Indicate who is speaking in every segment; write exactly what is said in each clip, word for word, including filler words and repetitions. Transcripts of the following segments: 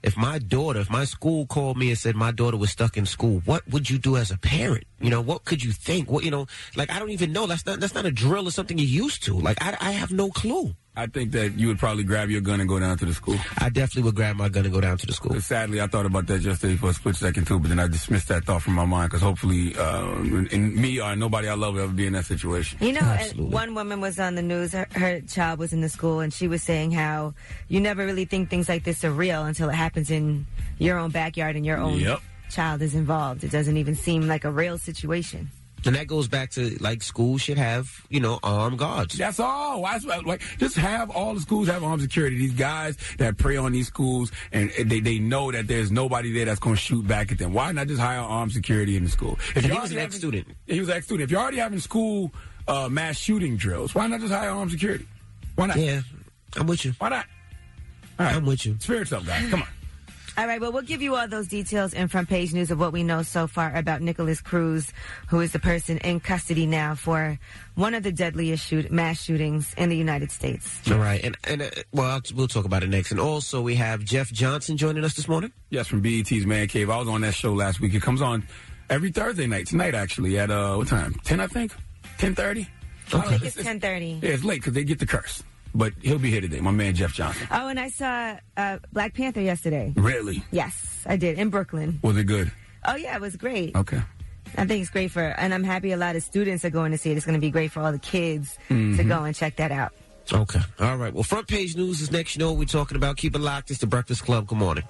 Speaker 1: if my daughter, if my school called me and said my daughter was stuck in school, what would you do as a parent? You know, what could you think? What, you know, like, I don't even know. That's not, that's not a drill or something you're used to. Like, I, I have no clue.
Speaker 2: I think that you would probably grab your gun and go down to the school.
Speaker 1: I definitely would grab my gun and go down to the school.
Speaker 2: Sadly, I thought about that yesterday for a split second, too, but then I dismissed that thought from my mind because hopefully uh, in me or nobody I love will ever be in that situation.
Speaker 3: You know, Absolutely. one woman was on the news, her, her child was in the school, and she was saying how you never really think things like this are real until it happens in your own backyard and your own
Speaker 2: yep.
Speaker 3: child is involved. It doesn't even seem like a real situation.
Speaker 1: And that goes back to, like, schools should have, you know, armed guards.
Speaker 2: That's all. Why, like, just have all the schools have armed security. These guys that prey on these schools, and they, they know that there's nobody there that's going to shoot back at them. Why not just hire armed security in the school?
Speaker 1: If he was an ex-student.
Speaker 2: He was an ex-student. If you're already having school uh, mass shooting drills, why not just hire armed security? Why not?
Speaker 1: Yeah, I'm with you.
Speaker 2: Why not? All right.
Speaker 1: I'm with you.
Speaker 2: Spirits up, guys. Come on.
Speaker 3: All right, well, we'll give you all those details in front page news of what we know so far about Nicholas Cruz, who is the person in custody now for one of the deadliest shoot, mass shootings in the United States.
Speaker 1: All right, and, and uh, well, I'll, we'll talk about it next. And also, we have Jeff Johnson joining us this morning.
Speaker 2: Yes, from B E T's Man Cave. I was on that show last week. It comes on every Thursday night. Tonight, actually, at, uh, what time? ten, I think? ten thirty?
Speaker 3: I think it's ten thirty.
Speaker 2: Yeah, it's late because they get the curse. But he'll be here today, my man Jeff Johnson.
Speaker 3: Oh, and I saw uh, Black Panther yesterday.
Speaker 2: Really?
Speaker 3: Yes, I did, in Brooklyn.
Speaker 2: Was it good?
Speaker 3: Oh, yeah, it was great.
Speaker 2: Okay.
Speaker 3: I think it's great for, and I'm happy a lot of students are going to see it. It's going to be great for all the kids
Speaker 2: mm-hmm.
Speaker 3: to go and check that out.
Speaker 1: Okay. All right. Well, front page news is next. You know what we're talking about. Keep it locked. It's the Breakfast Club. Good morning.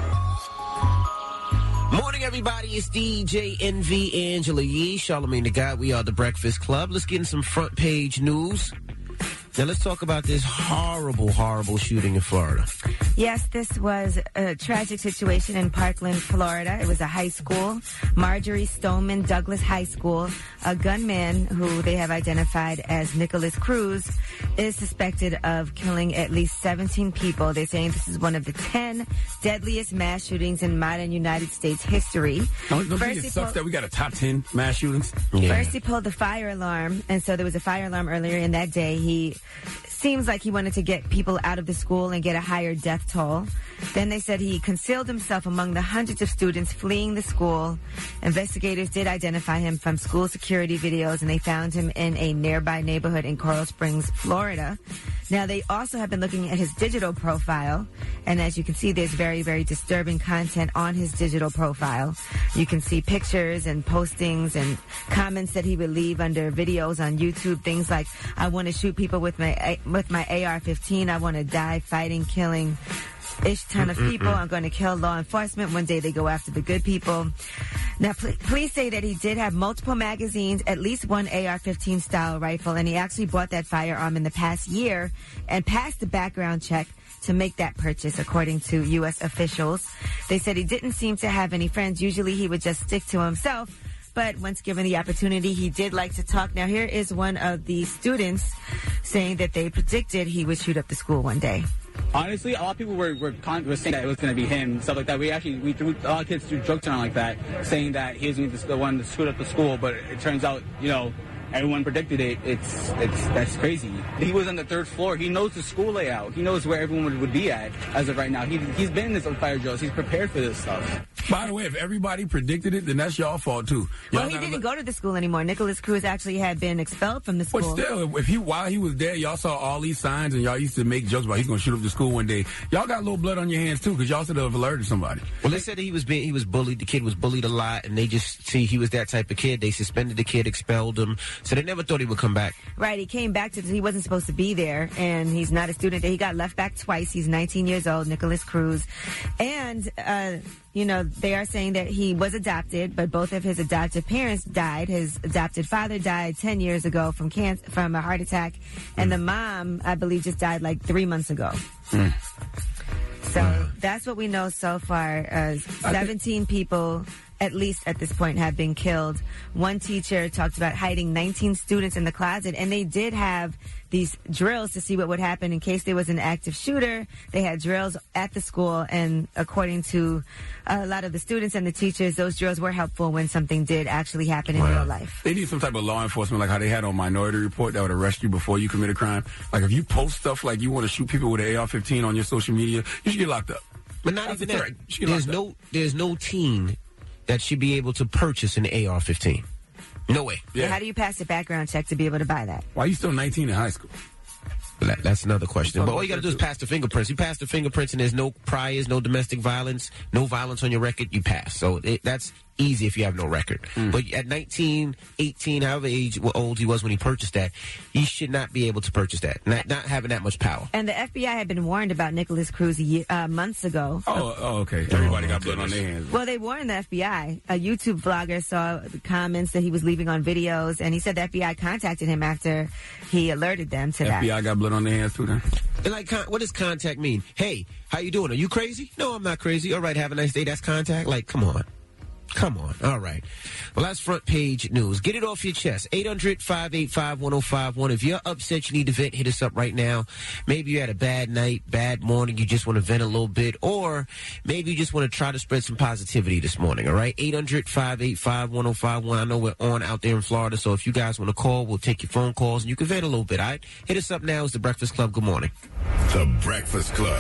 Speaker 1: Morning, everybody. It's D J N V, Angela Yee, Charlamagne the God. We are the Breakfast Club. Let's get in some front page news. Now, let's talk about this horrible, horrible shooting in Florida.
Speaker 3: Yes, this was a tragic situation in Parkland, Florida. It was a high school, Marjorie Stoneman Douglas High School. A gunman who they have identified as Nicholas Cruz is suspected of killing at least seventeen people. They're saying this is one of the ten deadliest mass shootings in modern United States history.
Speaker 2: Don't, don't think it sucks pulled, that we got a top ten mass shootings?
Speaker 3: Yeah. First, he pulled the fire alarm, and so there was a fire alarm earlier in that day. He seems like he wanted to get people out of the school and get a higher death toll. Then they said he concealed himself among the hundreds of students fleeing the school. Investigators did identify him from school security videos, and they found him in a nearby neighborhood in Coral Springs, Florida. Now, they also have been looking at his digital profile, and as you can see, there's very, very disturbing content on his digital profile. You can see pictures and postings and comments that he would leave under videos on YouTube, things like, I want to shoot people with my with my A R fifteen, I want to die fighting, killing ish ton of people. I'm going to kill law enforcement. One day they go after the good people. Now, pl- police say that he did have multiple magazines, at least one A R fifteen style rifle, and he actually bought that firearm in the past year and passed the background check to make that purchase, according to U S officials. They said he didn't seem to have any friends. Usually he would just stick to himself. But once given the opportunity, he did like to talk. Now, here is one of the students saying that they predicted he would shoot up the school one day.
Speaker 4: Honestly, a lot of people were were, con- were saying that it was going to be him, stuff like that. We actually, we threw, a lot of kids threw jokes around like that, saying that he was going to be the one to shoot up the school. But it turns out, you know, everyone predicted it. It's it's that's crazy. He was on the third floor. He knows the school layout. He knows where everyone would, would be at as of right now. He, he's been in this fire drills. He's prepared for this stuff.
Speaker 2: By the way, if everybody predicted it, then that's y'all fault too. Y'all
Speaker 3: well, he didn't look- go to the school anymore. Nicholas Cruz actually had been expelled from the school.
Speaker 2: But still, if he while he was there, y'all saw all these signs, and y'all used to make jokes about he's going to shoot up the school one day. Y'all got a little blood on your hands too, because y'all should have alerted somebody.
Speaker 1: Well, they said that he was being, he was bullied. The kid was bullied a lot, and they just see he was that type of kid. They suspended the kid, expelled him, so they never thought he would come back.
Speaker 3: Right, he came back to. He wasn't supposed to be there, and he's not a student there. He got left back twice. He's nineteen years old, Nicholas Cruz, and. uh You know, they are saying that he was adopted, but both of his adoptive parents died. His adopted father died ten years ago from cancer, from a heart attack, and mm. the mom, I believe, just died like three months ago. Mm. So uh. that's what we know so far. Uh, seventeen people, at least at this point, have been killed. One teacher talked about hiding nineteen students in the closet, and they did have these drills to see what would happen in case there was an active shooter. They had drills at the school, and according to a lot of the students and the teachers, those drills were helpful when something did actually happen in
Speaker 2: wow.
Speaker 3: real life.
Speaker 2: They need some type of law enforcement, like how they had on Minority Report, that would arrest you before you commit a crime. Like if you post stuff like you want to shoot people with an A R fifteen on your social media, you should get locked up.
Speaker 1: But not
Speaker 2: That's
Speaker 1: even
Speaker 2: a
Speaker 1: that.
Speaker 2: threat. She
Speaker 1: There's
Speaker 2: locked
Speaker 1: no, there's no teen that should be able to purchase an A R fifteen. No way.
Speaker 3: So how do you pass a background check to be able to buy that?
Speaker 2: Why are you still nineteen in high school?
Speaker 1: That, that's another question.
Speaker 2: Let's
Speaker 1: But
Speaker 2: talk
Speaker 1: all you got to
Speaker 2: about
Speaker 1: do is
Speaker 2: that,
Speaker 1: pass the fingerprints. You pass the fingerprints and there's no priors, no domestic violence, no violence on your record, you pass. So it, that's easy if you have no record.
Speaker 2: Mm.
Speaker 1: But at nineteen, eighteen, however age what old he was when he purchased that, he should not be able to purchase that. Not, not having that much power.
Speaker 3: And the F B I had been warned about Nicholas Cruz a year, uh, months ago.
Speaker 2: Oh, oh okay. Everybody got blood on their hands.
Speaker 3: Well, they warned the F B I. A YouTube vlogger saw the comments that he was leaving on videos, and he said the F B I contacted him after he alerted them to that.
Speaker 2: F B I got blood on their hands too then?
Speaker 1: And like, con- what does contact mean? Hey, how you doing? Are you crazy? No, I'm not crazy. All right, have a nice day. That's contact? Like, come on. Come on. All right. Well, that's front page news. Get it off your chest. eight hundred, five eight five, one oh five one. If you're upset, you need to vent, hit us up right now. Maybe you had a bad night, bad morning, you just want to vent a little bit, or maybe you just want to try to spread some positivity this morning, all right? eight hundred, five eight five, one oh five one. I know we're on out there in Florida, so if you guys want to call, we'll take your phone calls, and you can vent a little bit, all right? Hit us up now. It's The Breakfast Club. Good morning.
Speaker 5: The Breakfast Club.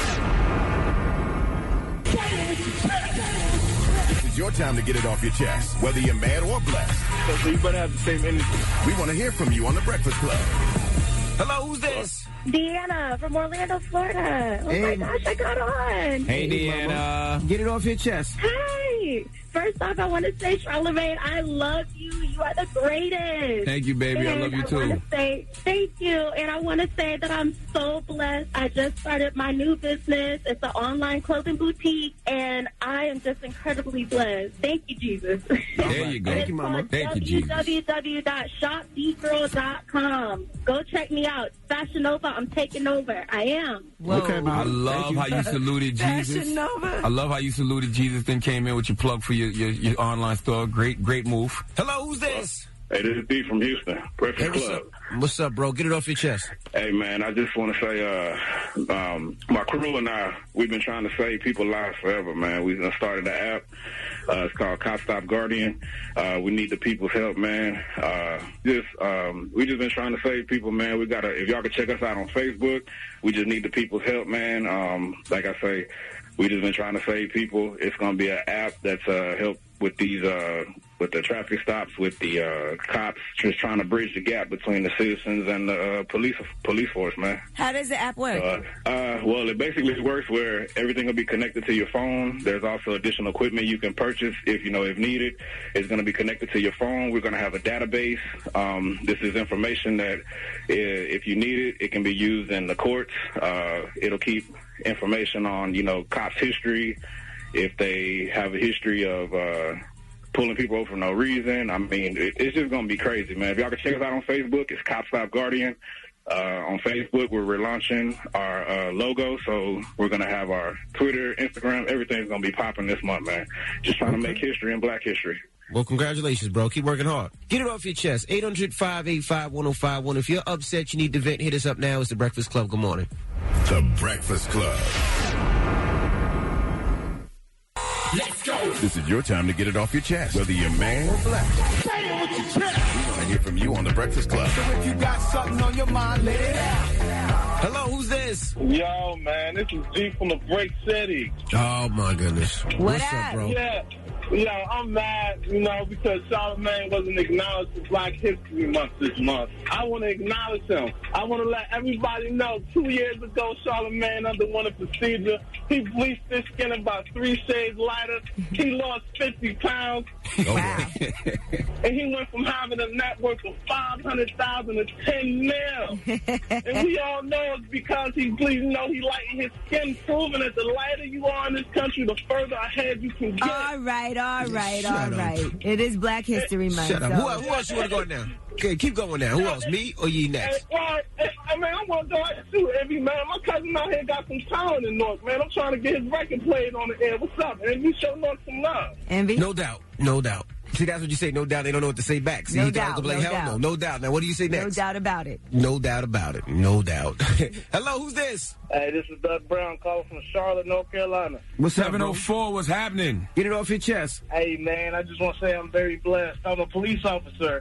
Speaker 5: This is your time to get it off your chest, whether you're mad or blessed.
Speaker 4: So you better have the same energy.
Speaker 5: We want to hear from you on The Breakfast Club.
Speaker 1: Hello, who's this?
Speaker 6: Deanna from Orlando, Florida. Oh
Speaker 7: Hey.
Speaker 6: my gosh, I got on.
Speaker 7: Hey, Deanna. Get it off your chest.
Speaker 6: Hey. First off, I want to say, Charlamagne, I love you. You are the greatest.
Speaker 2: Thank you, baby. I
Speaker 6: And
Speaker 2: love you
Speaker 6: I
Speaker 2: too.
Speaker 6: want to say thank you, and I want to say that I'm so blessed. I just started my new business. It's an online clothing boutique, and I am just incredibly blessed. Thank you, Jesus.
Speaker 2: There you go.
Speaker 6: And
Speaker 2: Thank you,
Speaker 6: it's
Speaker 2: Mama.
Speaker 6: called
Speaker 2: Thank you, Jesus.
Speaker 6: w w w dot shop d girl dot com. Go check me out. Fashion Nova, I'm taking over. I am.
Speaker 2: Okay, I love how you saluted Jesus.
Speaker 6: Fashion Nova.
Speaker 2: I love how you saluted Jesus, then came in with your plug for your, your, your online store. Great, great move.
Speaker 1: Hello, who's this?
Speaker 8: Hey, this is D from Houston, Breakfast
Speaker 1: Hey, what's
Speaker 8: Club.
Speaker 1: up? What's up, bro? Get it off your chest.
Speaker 8: Hey, man, I just want to say, uh, um, my crew and I, we've been trying to save people's lives forever, man. We started an app. Uh, it's called Cop Stop Guardian. Uh, we need the people's help, man. Uh, just, um, we just been trying to save people, man. We gotta, if y'all can check us out on Facebook, we just need the people's help, man. Um, like I say, we just been trying to save people. It's going to be an app that's, uh, help with these, uh, with the traffic stops, with the uh, cops, just trying to bridge the gap between the citizens and the uh, police police force, man.
Speaker 3: How does the app work?
Speaker 8: Uh, uh, well, it basically works where everything will be connected to your phone. There's also additional equipment you can purchase if you know if needed. It's going to be connected to your phone. We're going to have a database. Um, this is information that, if you need it, it can be used in the courts. Uh, it'll keep information on you know cops' history, if they have a history of. Uh, pulling people over for no reason. I mean, it, it's just going to be crazy, man. If y'all can check us out on Facebook, it's Cop Stop Guardian. Uh, on Facebook, we're relaunching our uh, logo, so we're going to have our Twitter, Instagram, everything's going to be popping this month, man. Just trying to make history and black history.
Speaker 1: Well, congratulations, bro. Keep working hard. Get it off your chest. eight hundred, five eight five, one oh five one. If you're upset, you need to vent, hit us up now. It's The Breakfast Club. Good morning.
Speaker 5: The Breakfast Club.
Speaker 9: Let's go.
Speaker 5: This is your time to get it off your chest, whether you're man or black.
Speaker 9: Say it with your chest.
Speaker 5: We want to hear from you on The Breakfast Club.
Speaker 9: So if you got something on your mind, let it out.
Speaker 1: Hello, who's this?
Speaker 10: Yo, man, this is G from the Break City.
Speaker 1: Oh, my goodness.
Speaker 3: What
Speaker 1: What's
Speaker 3: up?
Speaker 1: up, bro?
Speaker 10: Yeah. Yo, I'm mad, you know, because Charlamagne wasn't acknowledged for Black History Month this month. I want to acknowledge him. I want to let everybody know two years ago, Charlamagne underwent a procedure. He bleached his skin about three shades lighter. He lost fifty pounds.
Speaker 3: Wow.
Speaker 10: And he went from having a net worth of five hundred thousand to ten mil. And we all know it's because he bleached, you know, he lightened his skin, proving that the lighter you are in this country, the further ahead you can get.
Speaker 3: All right, all right,
Speaker 1: Shut
Speaker 3: all
Speaker 1: up.
Speaker 3: right. It is Black History Month.
Speaker 1: Shut up.
Speaker 3: so-
Speaker 1: Who, who else you want to go now? Okay, keep going now. Who else? Me or you
Speaker 10: Hey,
Speaker 1: next?
Speaker 10: well, hey, I mean, I want to go out too, Envy, man. My cousin out here got some talent in North, man. I'm trying to get his record played on the air. What's up, man? You show North some love.
Speaker 3: Envy?
Speaker 1: No doubt. No doubt. See, that's what you say. No doubt. They don't know what to say back. See,
Speaker 3: No
Speaker 1: he thought
Speaker 3: doubt,
Speaker 1: I was like,
Speaker 3: no
Speaker 1: hell
Speaker 3: doubt.
Speaker 1: no. No doubt. Now, what do you say
Speaker 3: No
Speaker 1: next?
Speaker 3: doubt about it.
Speaker 1: No doubt about it. No doubt. Hello, who's this?
Speaker 10: Hey, this is Doug Brown calling from Charlotte, North Carolina.
Speaker 7: What's up,
Speaker 2: seven oh
Speaker 7: bro?
Speaker 2: four, what's happening?
Speaker 7: Get it off your chest.
Speaker 10: Hey, man, I just want to say I'm very blessed. I'm a police officer,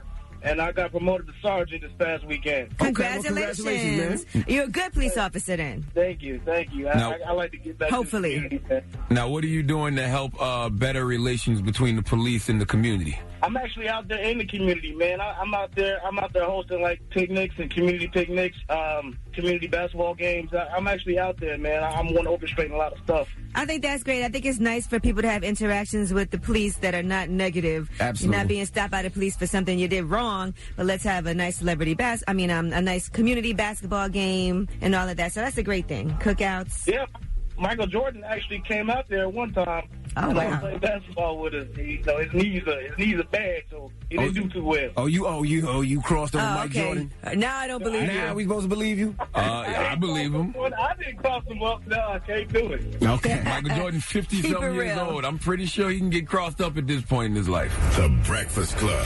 Speaker 11: and I got promoted to sergeant this past weekend.
Speaker 3: Congratulations.
Speaker 11: Okay, well, congratulations, man.
Speaker 3: You're a good police officer then.
Speaker 11: Thank you, thank you. I,
Speaker 2: Now-
Speaker 11: I, I like to get back
Speaker 3: Hopefully.
Speaker 11: to the community, man.
Speaker 2: Now, what are you doing to help uh, better relations between the police and the community?
Speaker 11: I'm actually out there in the community, man. I, I'm out there. I'm out there hosting like picnics and community picnics, um, community basketball games. I, I'm actually out there, man. I, I'm one orchestrating a lot of stuff.
Speaker 3: I think that's great. I think it's nice for people to have interactions with the police that are not negative.
Speaker 2: Absolutely.
Speaker 3: You're not being stopped by the police for something you did wrong, but let's have a nice celebrity bas- I mean, um, a nice community basketball game and all of that. So that's a great thing. Cookouts.
Speaker 11: Yeah, Michael Jordan actually came out there one time.
Speaker 3: Oh,
Speaker 11: and
Speaker 3: wow.
Speaker 11: played basketball with us. He, you know, his knees are his knees are bad, so he didn't do too well.
Speaker 7: Oh, you, oh, you, oh, you crossed over
Speaker 3: Oh,
Speaker 7: Mike
Speaker 3: okay.
Speaker 7: Jordan.
Speaker 3: Uh, Now I don't believe
Speaker 7: Now
Speaker 3: you.
Speaker 7: we supposed to believe you?
Speaker 2: Uh, yeah, I believe him.
Speaker 11: I didn't cross him up. No, I can't do it.
Speaker 7: Okay.
Speaker 2: Michael Jordan,
Speaker 3: Keep
Speaker 2: fifty-something
Speaker 3: it
Speaker 2: years
Speaker 3: real.
Speaker 2: old. I'm pretty sure he can get crossed up at this point in his life.
Speaker 5: The Breakfast Club.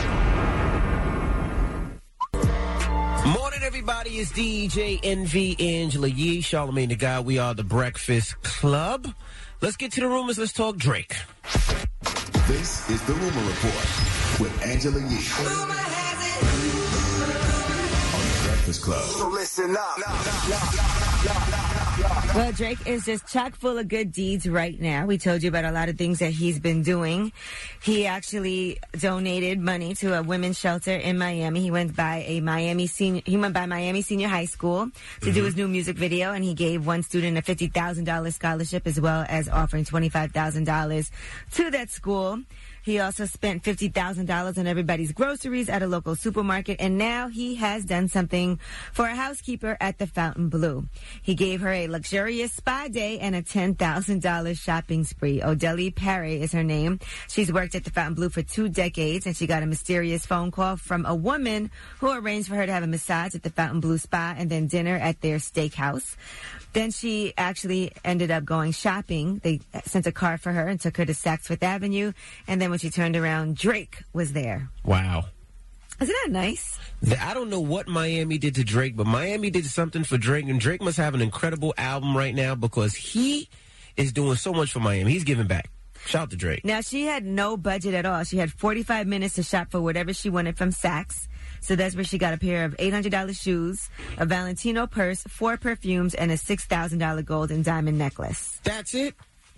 Speaker 1: Morning, everybody. It's D J N V, Angela Yee, Charlamagne the Guy. We are the Breakfast Club. Let's get to the rumors. Let's talk Drake.
Speaker 5: This is the Rumor Report with Angela Yee. On the Breakfast Club.
Speaker 9: So listen up.
Speaker 3: Well, Drake is just chock full of good deeds right now. We told you about a lot of things that he's been doing. He actually donated money to a women's shelter in Miami. He went by a Miami senior, he went by Miami Senior High School to do his new music video, and he gave one student a fifty thousand dollars scholarship as well as offering twenty-five thousand dollars to that school. He also spent fifty thousand dollars on everybody's groceries at a local supermarket, and now he has done something for a housekeeper at the Fontainebleau. He gave her a luxurious spa day and a ten thousand dollars shopping spree. Odeli Paré is her name. She's worked at the Fontainebleau for two decades, and she got a mysterious phone call from a woman who arranged for her to have a massage at the Fontainebleau spa and then dinner at their steakhouse. Then she actually ended up going shopping. They sent a car for her and took her to Saks Fifth Avenue. And then when she turned around, Drake was there.
Speaker 1: Wow.
Speaker 3: Isn't that nice?
Speaker 1: I don't know what Miami did to Drake, but Miami did something for Drake, and Drake must have an incredible album right now because he is doing so much for Miami. He's giving back. Shout out to Drake.
Speaker 3: Now, she had no budget at all. She had forty-five minutes to shop for whatever she wanted from Saks. So that's where she got a pair of eight hundred dollars shoes, a Valentino purse, four perfumes, and a six thousand dollars gold and diamond necklace.
Speaker 1: That's it?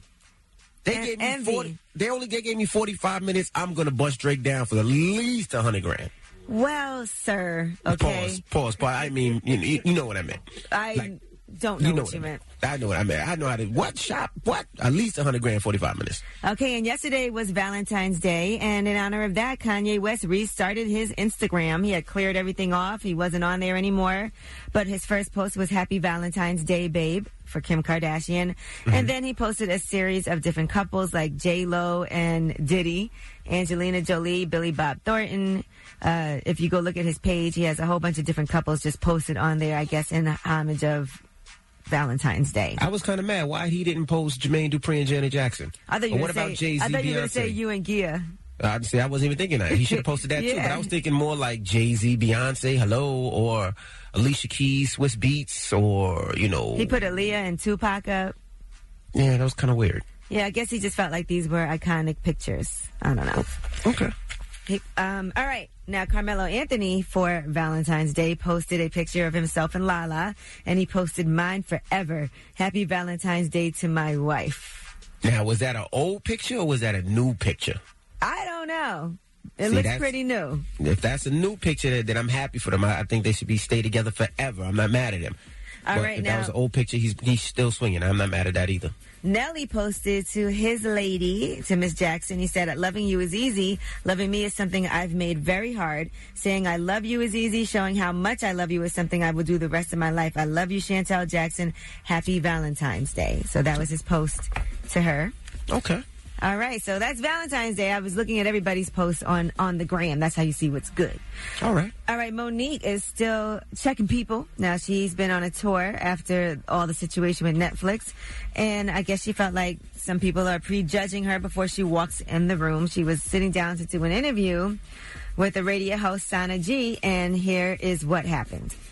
Speaker 1: They
Speaker 3: En-
Speaker 1: gave me
Speaker 3: envy.
Speaker 1: forty. They only gave me forty-five minutes. I'm gonna bust Drake down for at least a hundred grand.
Speaker 3: Well, sir, okay.
Speaker 1: Pause. Pause. Pause. I mean, you, you you know what I meant.
Speaker 3: I
Speaker 1: Like,
Speaker 3: don't know
Speaker 1: you know
Speaker 3: what
Speaker 1: what
Speaker 3: you
Speaker 1: I
Speaker 3: meant.
Speaker 1: I know what I meant. I know how to what shop what at least a hundred grand, forty-five minutes.
Speaker 3: Okay, and yesterday was Valentine's Day, and in honor of that, Kanye West restarted his Instagram. He had cleared everything off. He wasn't on there anymore, but his first post was Happy Valentine's Day, babe, for Kim Kardashian.
Speaker 1: Mm-hmm.
Speaker 3: And then he posted a series of different couples like J-Lo and Diddy, Angelina Jolie, Billy Bob Thornton. Uh, if you go look at his page, he has a whole bunch of different couples just posted on there, I guess, in homage of Valentine's Day.
Speaker 1: I was kind of mad why he didn't post Jermaine Dupri and Janet Jackson.
Speaker 3: I thought you
Speaker 1: Or
Speaker 3: were
Speaker 1: what
Speaker 3: gonna
Speaker 1: about
Speaker 3: say,
Speaker 1: Jay Z,
Speaker 3: I thought you were going to say
Speaker 1: Beyonce?
Speaker 3: you and Gia.
Speaker 1: I'd say I wasn't even thinking that. He should have posted that too.
Speaker 3: Yeah.
Speaker 1: But I was thinking more like Jay Z, Beyonce, Hello, or Alicia Keys, Swiss Beats, or you know.
Speaker 3: He put Aaliyah and Tupac up.
Speaker 1: Yeah, that was kind of weird.
Speaker 3: Yeah, I guess he just felt like these were iconic pictures. I don't know.
Speaker 1: Okay.
Speaker 3: He, um, all right. Now, Carmelo Anthony, for Valentine's Day, posted a picture of himself and Lala, and he posted mine forever. Happy Valentine's Day to my wife.
Speaker 1: Now, was that an old picture or was that a new picture?
Speaker 3: I don't know. It
Speaker 1: See,
Speaker 3: looks
Speaker 1: that's-
Speaker 3: pretty new.
Speaker 1: If that's a new picture, then I'm happy for them. I, I think they should be stay together forever. I'm not mad at him.
Speaker 3: All
Speaker 1: but
Speaker 3: right,
Speaker 1: if
Speaker 3: now-
Speaker 1: that was an old picture, he's he's still swinging. I'm not mad at that either.
Speaker 3: Nelly posted to his lady, to Miss Jackson. He said, loving you is easy. Loving me is something I've made very hard. Saying I love you is easy. Showing how much I love you is something I will do the rest of my life. I love you, Chantel Jackson. Happy Valentine's Day. So that was his post to her.
Speaker 1: Okay.
Speaker 3: All right, so that's Valentine's Day. I was looking at everybody's posts on, on the gram. That's how you see what's good.
Speaker 1: All right.
Speaker 3: All right, Monique is still checking people. Now, she's been on a tour after all the situation with Netflix, and I guess she felt like some people are prejudging her before she walks in the room. She was sitting down to do an interview with the radio host Sana G, and here is what happened.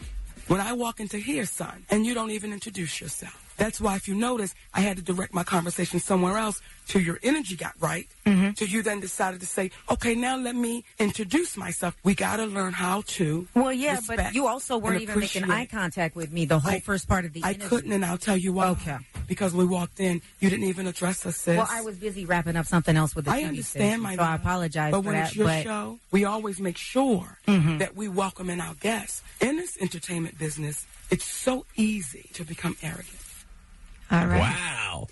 Speaker 12: When I walk into here, son, and you don't even introduce yourself. That's why, if you notice, I had to direct my conversation somewhere else till your energy got right. Mm-hmm. Till you then decided to say, okay, now let me introduce myself. We got to learn how to
Speaker 13: Well, yeah, but you also weren't even making eye contact with me the whole
Speaker 12: I,
Speaker 13: first part of the
Speaker 12: I
Speaker 13: interview.
Speaker 12: couldn't, and I'll tell you why.
Speaker 13: Okay.
Speaker 12: Because when we walked in, you didn't even address us, sis.
Speaker 13: Well, I was busy wrapping up something else with the
Speaker 12: I
Speaker 13: T V
Speaker 12: understand,
Speaker 13: station,
Speaker 12: my
Speaker 13: so I
Speaker 12: love.
Speaker 13: apologize
Speaker 12: But
Speaker 13: for
Speaker 12: when
Speaker 13: that.
Speaker 12: it's your
Speaker 13: but
Speaker 12: show, we always make sure
Speaker 13: Mhm.
Speaker 12: that we welcome in our guests. In this entertainment business, it's so easy to become arrogant.
Speaker 3: All right.
Speaker 1: Wow.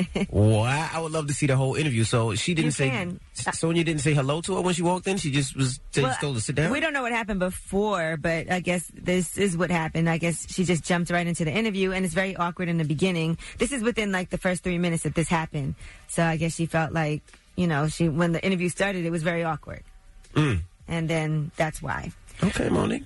Speaker 1: Wow. I would love to see the whole interview. So she didn't
Speaker 3: You
Speaker 1: say,
Speaker 3: can.
Speaker 1: Sonia didn't say hello to her when she walked in? She just was she
Speaker 3: Well,
Speaker 1: just told her to sit down?
Speaker 3: We don't know what happened before, but I guess this is what happened. I guess she just jumped right into the interview, and it's very awkward in the beginning. This is within like the first three minutes that this happened. So I guess she felt like, you know, she when the interview started, it was very awkward.
Speaker 1: Mm.
Speaker 3: And then that's why.
Speaker 1: Okay, Monique.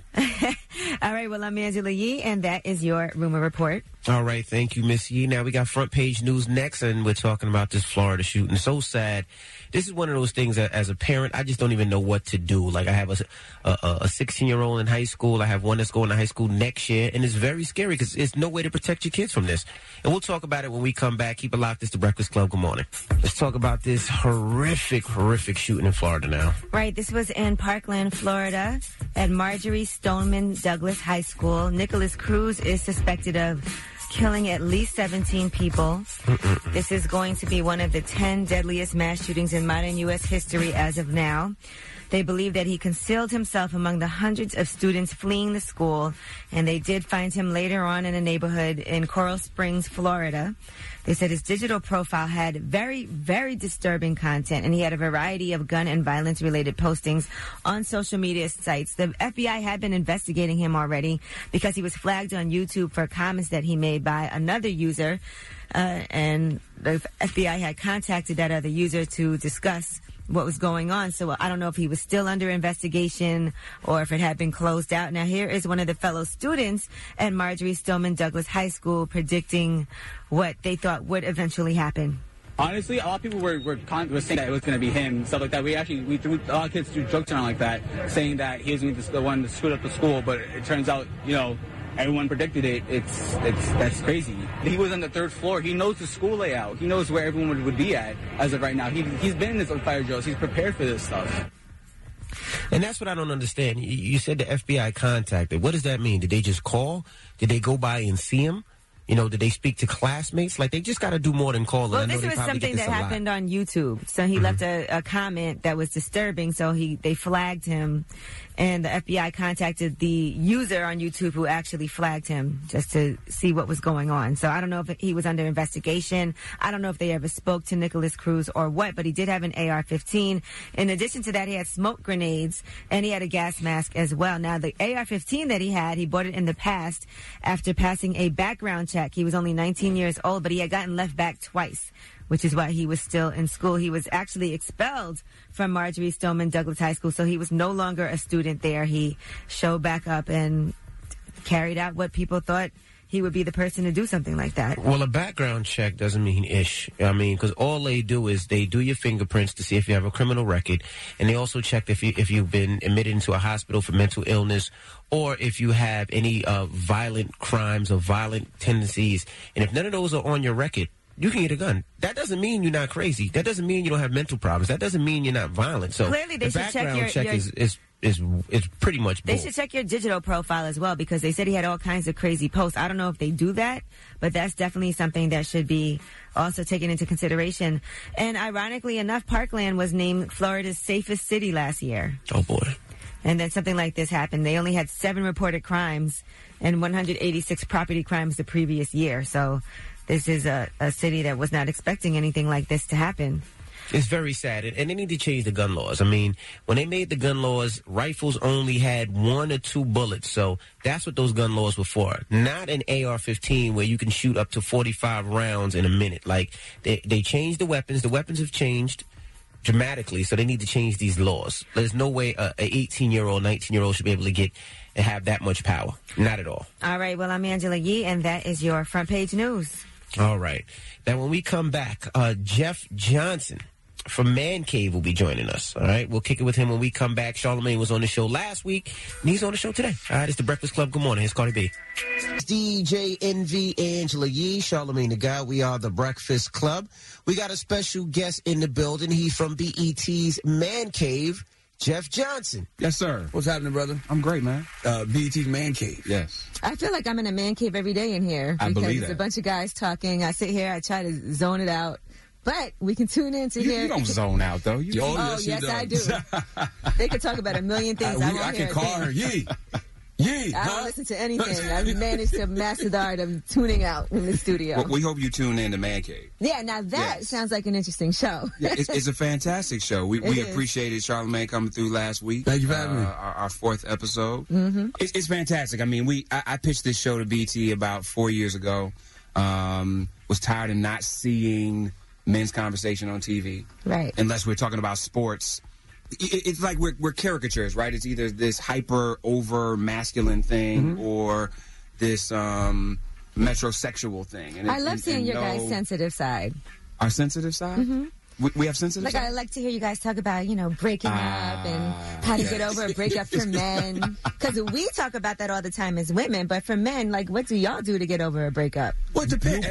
Speaker 3: All right, well, I'm Angela Yee, and that is your Rumor Report.
Speaker 1: All right, thank you, Miss Yee. Now we got front page news next, and we're talking about this Florida shooting. So sad. This is one of those things that, as a parent, I just don't even know what to do. Like, I have a a, a sixteen-year-old in high school. I have one that's going to high school next year, and it's very scary because there's no way to protect your kids from this. And we'll talk about it when we come back. Keep it locked. It's the Breakfast Club. Good morning. Let's talk about this horrific, horrific shooting in Florida now.
Speaker 3: Right, this was in Parkland, Florida, at Marjorie Stoneman Douglas High School. Nicholas Cruz is suspected of killing at least seventeen people.
Speaker 1: Mm-mm.
Speaker 3: This is going to be one of the ten deadliest mass shootings in modern U S history as of now. They believe that he concealed himself among the hundreds of students fleeing the school, and they did find him later on in a neighborhood in Coral Springs, Florida. They said his digital profile had very, very disturbing content, and he had a variety of gun and violence-related postings on social media sites. The F B I had been investigating him already because he was flagged on YouTube for comments that he made by another user, uh, and the F B I had contacted that other user to discuss what was going on. So I don't know if he was still under investigation or if it had been closed out. Now, here is one of the fellow students at Marjorie Stoneman Douglas High School predicting what they thought would eventually happen.
Speaker 4: Honestly, a lot of people were were, con- were saying that it was going to be him, stuff like that. We actually we threw a lot of kids threw jokes around like that, saying that he was going to be the one to screw up the school. But it turns out, you know, everyone predicted it. It's it's that's crazy. He was on the third floor. He knows the school layout. He knows where everyone would, would be at as of right now. He he's been in this fire drills. He's prepared for this stuff.
Speaker 1: And that's what I don't understand. You, you said the F B I contacted. What does that mean? Did they just call? Did they go by and see him? You know, did they speak to classmates? Like, they just got to do more than call.
Speaker 3: Well,
Speaker 1: I know
Speaker 3: this
Speaker 1: they
Speaker 3: was
Speaker 1: probably
Speaker 3: something
Speaker 1: get
Speaker 3: that
Speaker 1: this a lot.
Speaker 3: happened on YouTube. So he
Speaker 1: Mhm.
Speaker 3: left a, a comment that was disturbing. So he they flagged him, and the F B I contacted the user on YouTube who actually flagged him just to see what was going on. So I don't know if he was under investigation. I don't know if they ever spoke to Nicholas Cruz or what, but he did have an A R fifteen. In addition to that, he had smoke grenades and he had a gas mask as well. Now, the A R fifteen that he had, he bought it in the past after passing a background check. He was only nineteen years old, but he had gotten left back twice, which is why he was still in school. He was actually expelled from Marjorie Stoneman Douglas High School, so he was no longer a student there. He showed back up and carried out what people thought he would be the person to do something like that.
Speaker 1: Well, a background check doesn't mean ish. I mean, because all they do is they do your fingerprints to see if you have a criminal record, and they also check if you if you've been admitted into a hospital for mental illness, or if you have any uh, violent crimes or violent tendencies. And if none of those are on your record, you can get a gun. That doesn't mean you're not crazy. That doesn't mean you don't have mental problems. That doesn't mean you're not violent. So
Speaker 3: Clearly, they
Speaker 1: the
Speaker 3: should check
Speaker 1: background
Speaker 3: your-
Speaker 1: check
Speaker 3: your-
Speaker 1: is, is is is pretty much
Speaker 3: They
Speaker 1: bull.
Speaker 3: should check your digital profile as well, because they said he had all kinds of crazy posts. I don't know if they do that, but that's definitely something that should be also taken into consideration. And ironically enough, Parkland was named Florida's safest city last year.
Speaker 1: Oh, boy.
Speaker 3: And then something like this happened. They only had seven reported crimes and one hundred eighty-six property crimes the previous year. So this is a, a city that was not expecting anything like this to happen.
Speaker 1: It's very sad, and, and they need to change the gun laws. I mean, when they made the gun laws, rifles only had one or two bullets, so that's what those gun laws were for. Not an A R fifteen where you can shoot up to forty-five rounds in a minute. Like, they, they changed the weapons. The weapons have changed dramatically, so they need to change these laws. There's no way a eighteen-year-old, nineteen-year-old should be able to get and have that much power. Not at all.
Speaker 3: All right, well, I'm Angela Yee, and that is your front page news.
Speaker 1: All right. Now, when we come back, uh, Jeff Johnson from Man Cave will be joining us. All right, we'll kick it with him when we come back. Charlamagne was on the show last week, and he's on the show today. All right, it's the Breakfast Club. Good morning. Here's Cardi B. It's D J N V, Angela Yee, Charlamagne the Guy. We are the Breakfast Club. We got a special guest in the building. He's from B E T's Man Cave, Jeff Johnson.
Speaker 7: Yes, sir. What's happening, brother? I'm great, man. Uh, B E T's Man Cave. Yes.
Speaker 3: I feel like I'm in a man cave every day in here.
Speaker 7: I
Speaker 3: because
Speaker 7: believe
Speaker 3: it's
Speaker 7: that.
Speaker 3: a bunch of guys talking. I sit here, I try to zone it out. But we can tune in to
Speaker 7: You,
Speaker 3: hear.
Speaker 7: you don't zone out, though. You,
Speaker 3: oh, oh yes, yes I do. They can talk about a million things.
Speaker 7: I,
Speaker 3: I,
Speaker 7: we,
Speaker 3: won't
Speaker 7: I
Speaker 3: hear
Speaker 7: can call her. Yee. Yee.
Speaker 3: I
Speaker 7: huh?
Speaker 3: don't listen to anything. I've managed to master the art of tuning out in the studio.
Speaker 7: Well, we hope you tune in to Man Cave.
Speaker 3: Yeah, now that
Speaker 7: Yes.
Speaker 3: sounds like an interesting show.
Speaker 7: Yeah, it's, it's a fantastic show. We,
Speaker 3: It
Speaker 7: we
Speaker 3: is.
Speaker 7: appreciated Charlamagne coming through last week.
Speaker 2: Thank you for having
Speaker 7: uh,
Speaker 2: me.
Speaker 7: Our, our fourth episode.
Speaker 3: Mm-hmm.
Speaker 7: It's, it's fantastic. I mean, we I, I pitched this show to B T about four years ago. Um, was tired of not seeing men's conversation on T V.
Speaker 3: Right.
Speaker 7: Unless we're talking about sports. It, it's like we're, we're caricatures, right? It's either this hyper over masculine thing
Speaker 3: Mm-hmm.
Speaker 7: or this um, metrosexual thing. And it-
Speaker 3: I love
Speaker 7: and-
Speaker 3: seeing
Speaker 7: and
Speaker 3: your
Speaker 7: no-
Speaker 3: guys' sensitive side.
Speaker 7: Our sensitive side?
Speaker 3: Mhm.
Speaker 7: We, we have sensitive
Speaker 3: Like,
Speaker 7: side?
Speaker 3: I like to hear you guys talk about, you know, breaking up and how to
Speaker 7: yes.
Speaker 3: get over a breakup for men. Because we talk about that all the time as women, but for men, like, what do y'all do to get over a breakup?
Speaker 7: Well, it depends.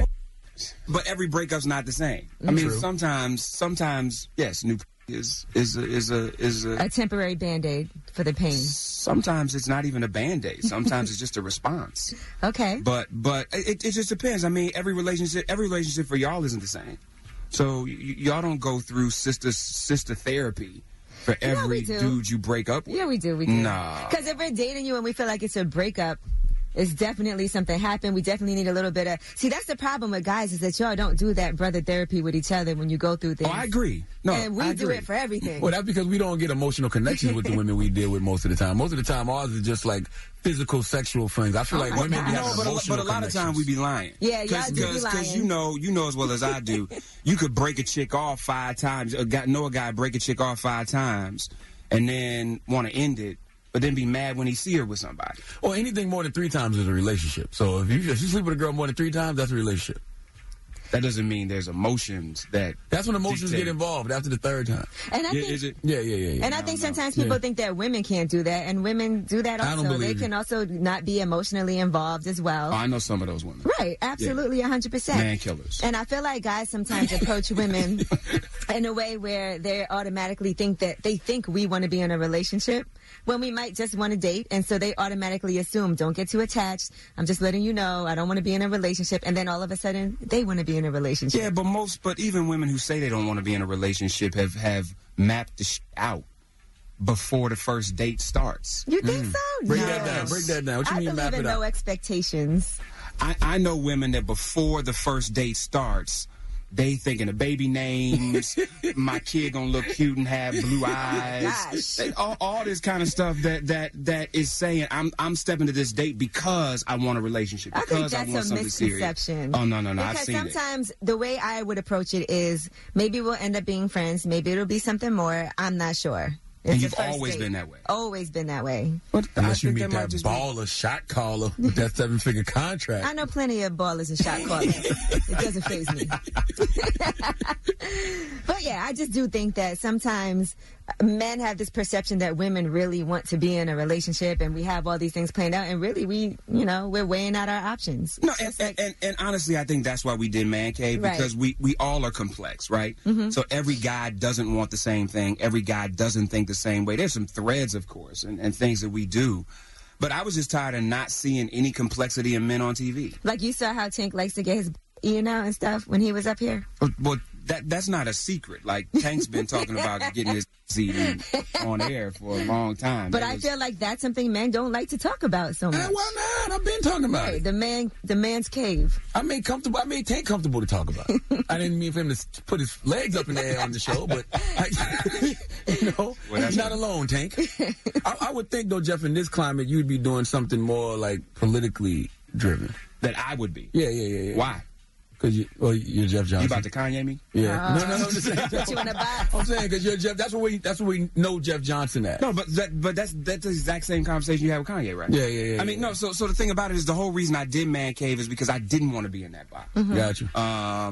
Speaker 7: But every breakup's not the same. I mean,
Speaker 3: True.
Speaker 7: sometimes, sometimes, yes, new is is a, is a is a.
Speaker 3: A temporary Band-Aid for the pain.
Speaker 7: Sometimes it's not even a Band-Aid. Sometimes it's just a response.
Speaker 3: Okay.
Speaker 7: But but it, it just depends. I mean, every relationship every relationship for y'all isn't the same. So y- y'all don't go through sister sister therapy for
Speaker 3: Yeah,
Speaker 7: every
Speaker 3: we do.
Speaker 7: dude you break up with.
Speaker 3: Yeah, we do. We do.
Speaker 7: Nah.
Speaker 3: Because if we're dating you and we feel like it's a breakup, it's definitely something happened. We definitely need a little bit of. See, that's the problem with guys is that y'all don't do that brother therapy with each other when you go through things.
Speaker 2: Oh, I agree. No,
Speaker 3: and we
Speaker 2: I
Speaker 3: do
Speaker 2: agree.
Speaker 3: it for everything.
Speaker 2: Well, that's because we don't get emotional connections with the women we deal with most of the time. Most of the time, ours is just like physical, sexual things. I feel
Speaker 3: Oh
Speaker 2: like
Speaker 3: my
Speaker 2: women
Speaker 3: God.
Speaker 2: be
Speaker 7: No,
Speaker 2: having
Speaker 7: but a,
Speaker 2: emotional
Speaker 7: but a lot of
Speaker 2: connections.
Speaker 7: times we be lying.
Speaker 3: Yeah, y'all do be
Speaker 7: Because
Speaker 3: lying.
Speaker 7: you know, you know as well as I do, you could break a chick off five times. A guy, know a guy break a chick off five times, and then want to end it, but then be mad when he see her with somebody.
Speaker 2: Or anything more than three times is a relationship. So if you, if you sleep with a girl more than three times, that's a relationship.
Speaker 7: That doesn't mean there's emotions that.
Speaker 2: That's when emotions
Speaker 7: dictate.
Speaker 2: get involved after the third time.
Speaker 3: And I
Speaker 7: Yeah,
Speaker 3: think,
Speaker 7: is it?
Speaker 2: Yeah, yeah, yeah. yeah.
Speaker 3: and I think sometimes people
Speaker 2: Yeah.
Speaker 3: think that women can't do that, and women do that
Speaker 2: I don't
Speaker 3: also. They
Speaker 2: believe
Speaker 3: can
Speaker 2: you.
Speaker 3: also not be emotionally involved as well.
Speaker 7: Oh, I know some of those women.
Speaker 3: Right, absolutely, one hundred percent.
Speaker 7: Man killers.
Speaker 3: And I feel like guys sometimes approach women in a way where they automatically think that they think we want to be in a relationship when we might just want to date. And so they automatically assume, don't get too attached. I'm just letting you know I don't want to be in a relationship. And then all of a sudden, they want to be in a relationship.
Speaker 7: Yeah, but most, but even women who say they don't want to be in a relationship have have mapped the sh- out before the first date starts.
Speaker 3: You think so?
Speaker 2: Break
Speaker 3: no.
Speaker 2: that down. Break that down. What you
Speaker 3: I
Speaker 2: mean
Speaker 3: believe
Speaker 2: map
Speaker 3: in
Speaker 2: it
Speaker 3: no
Speaker 2: out?
Speaker 3: expectations.
Speaker 7: I, I know women that before the first date starts, they thinking of baby names. My kid gonna look cute and have blue eyes.
Speaker 3: Gosh.
Speaker 7: They- all, all this kind of stuff that that that is saying I'm I'm stepping to this date because I want a relationship.
Speaker 3: I
Speaker 7: Because
Speaker 3: think
Speaker 7: I,
Speaker 3: that's
Speaker 7: want
Speaker 3: a
Speaker 7: something
Speaker 3: misconception.
Speaker 7: serious. Oh no no no! I've
Speaker 3: Because
Speaker 7: seen it.
Speaker 3: sometimes the way I would approach it is maybe we'll end up being friends. Maybe it'll be something more. I'm not sure. It's
Speaker 7: And
Speaker 3: the
Speaker 7: you've
Speaker 3: first
Speaker 7: always
Speaker 3: date.
Speaker 7: been that way.
Speaker 3: Always been that way.
Speaker 2: Unless you
Speaker 7: think
Speaker 2: meet
Speaker 7: that might
Speaker 2: that
Speaker 7: just be-
Speaker 2: baller shot caller with that seven figure contract.
Speaker 3: I know plenty of ballers and shot callers. It doesn't faze me. But yeah, I just do think that sometimes men have this perception that women really want to be in a relationship, and we have all these things planned out, and really we, you know, we're weighing out our options.
Speaker 7: No, and, and, and, and honestly, I think that's why we did Man Cave,
Speaker 3: Right.
Speaker 7: because we, we all are complex, right?
Speaker 3: Mhm.
Speaker 7: So every guy doesn't want the same thing. Every guy doesn't think the same way. There's some threads, of course, and, and things that we do. But I was just tired of not seeing any complexity in men on T V.
Speaker 3: Like you saw how Tank likes to get his eaten out and stuff when he was up here.
Speaker 7: Well, well, that that's not a secret. Like, Tank's been talking about getting his eaten on air for a long time.
Speaker 3: But
Speaker 7: That
Speaker 3: I
Speaker 7: was-
Speaker 3: feel like that's something men don't like to talk about so much.
Speaker 2: why not? I've been talking about
Speaker 3: Right,
Speaker 2: it.
Speaker 3: the man, the man's cave.
Speaker 2: I made comfortable. I made Tank comfortable to talk about. I didn't mean for him to s- put his legs up in the air on the show, but I, you know,
Speaker 7: Well, that's
Speaker 2: he's not alone, Tank. I, I would think though, Jeff, in this climate, you'd be doing something more like politically driven.
Speaker 7: that I would be.
Speaker 2: Yeah, yeah, yeah. yeah.
Speaker 7: Why?
Speaker 2: Because you, well, you're Jeff Johnson.
Speaker 7: You about to Kanye me?
Speaker 2: Yeah.
Speaker 3: Uh,
Speaker 2: no, no, no. I'm just saying.
Speaker 3: Put you in a box.
Speaker 2: I'm saying because you're Jeff. That's what we. That's what we know Jeff Johnson at.
Speaker 7: No, but that, but that's that's the exact same conversation you have with Kanye, right?
Speaker 2: Yeah, yeah, yeah.
Speaker 7: I mean, no. So, so the thing about it is, the whole reason I did Man Cave is because I didn't want to be in that box.
Speaker 2: yeah. Got you.
Speaker 7: Um,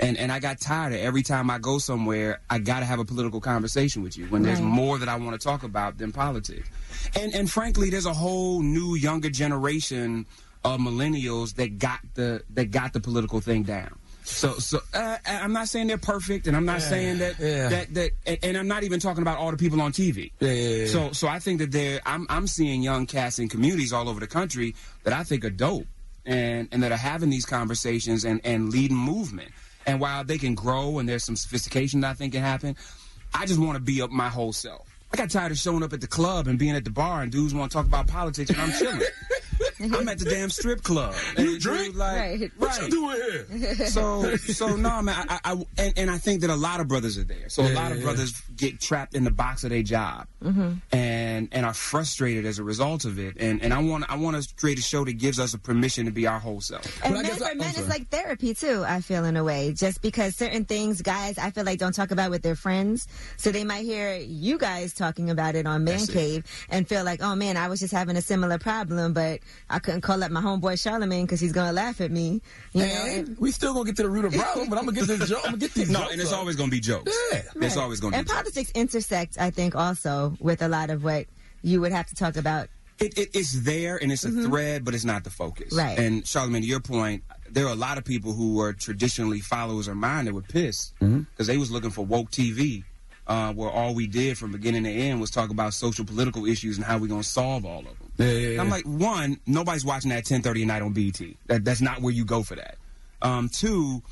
Speaker 7: And and I got tired of every time I go somewhere, I got to have a political conversation with you when there's
Speaker 3: Right.
Speaker 7: more that I want to talk about than politics. And and frankly, there's a whole new younger generation of millennials that got the that got the political thing down. So so uh, I'm not saying they're perfect, and I'm not
Speaker 2: Yeah,
Speaker 7: saying that
Speaker 2: yeah.
Speaker 7: that that, and, and I'm not even talking about all the people on T V.
Speaker 2: Yeah, yeah, yeah.
Speaker 7: So so I think that there, I'm I'm seeing young cats in communities all over the country that I think are dope, and and that are having these conversations and and leading movement. And while they can grow and there's some sophistication that I think can happen, I just want to be up my whole self. I got tired of showing up at the club and being at the bar and dudes want to talk about politics and I'm chilling. I'm at the damn strip club. And
Speaker 2: You
Speaker 7: the
Speaker 2: drink?
Speaker 7: dude's like,
Speaker 3: Right.
Speaker 2: What you doing here?
Speaker 7: So, so no, man. I, I and, and I think that a lot of brothers are there. So a
Speaker 2: Yeah,
Speaker 7: lot of
Speaker 2: yeah.
Speaker 7: brothers get trapped in the box of their job,
Speaker 3: Mm-hmm.
Speaker 7: and and are frustrated as a result of it. And and I want I want to create a show that gives us a permission to be our whole self.
Speaker 3: And
Speaker 2: But I
Speaker 3: men,
Speaker 2: guess
Speaker 3: for
Speaker 2: I-
Speaker 3: men,
Speaker 2: I'm
Speaker 3: it's
Speaker 2: sorry.
Speaker 3: like therapy too. I feel in a way, just because certain things, guys, I feel like don't talk about with their friends, so they might hear you guys talking about it on Man
Speaker 7: That's it.
Speaker 3: Cave and feel like, oh man, I was just having a similar problem, but I couldn't call up my homeboy Charlemagne because he's gonna laugh at me. You know,
Speaker 2: And
Speaker 3: and,
Speaker 2: we still gonna get to the root of the problem, but I'm gonna get this joke. I'm gonna get these.
Speaker 7: No,
Speaker 2: jokes
Speaker 7: and it's
Speaker 2: up.
Speaker 7: always gonna be jokes.
Speaker 2: Yeah.
Speaker 7: It's
Speaker 3: Right.
Speaker 7: always gonna
Speaker 3: and
Speaker 7: be. jokes.
Speaker 3: politics intersect, I think, also with a lot of what you would have to talk about.
Speaker 7: It, it, it's there and it's a thread, but it's not the focus.
Speaker 3: Right.
Speaker 7: And Charlamagne, to your point, there are a lot of people who were traditionally followers of mine that were pissed because they was looking for woke T V, uh, where all we did from beginning to end was talk about social political issues and how we're gonna solve all of them.
Speaker 2: Yeah, yeah, yeah.
Speaker 7: I'm like, one, nobody's watching that at ten thirty at night on B E T. That, that's not where you go for that. Um, two,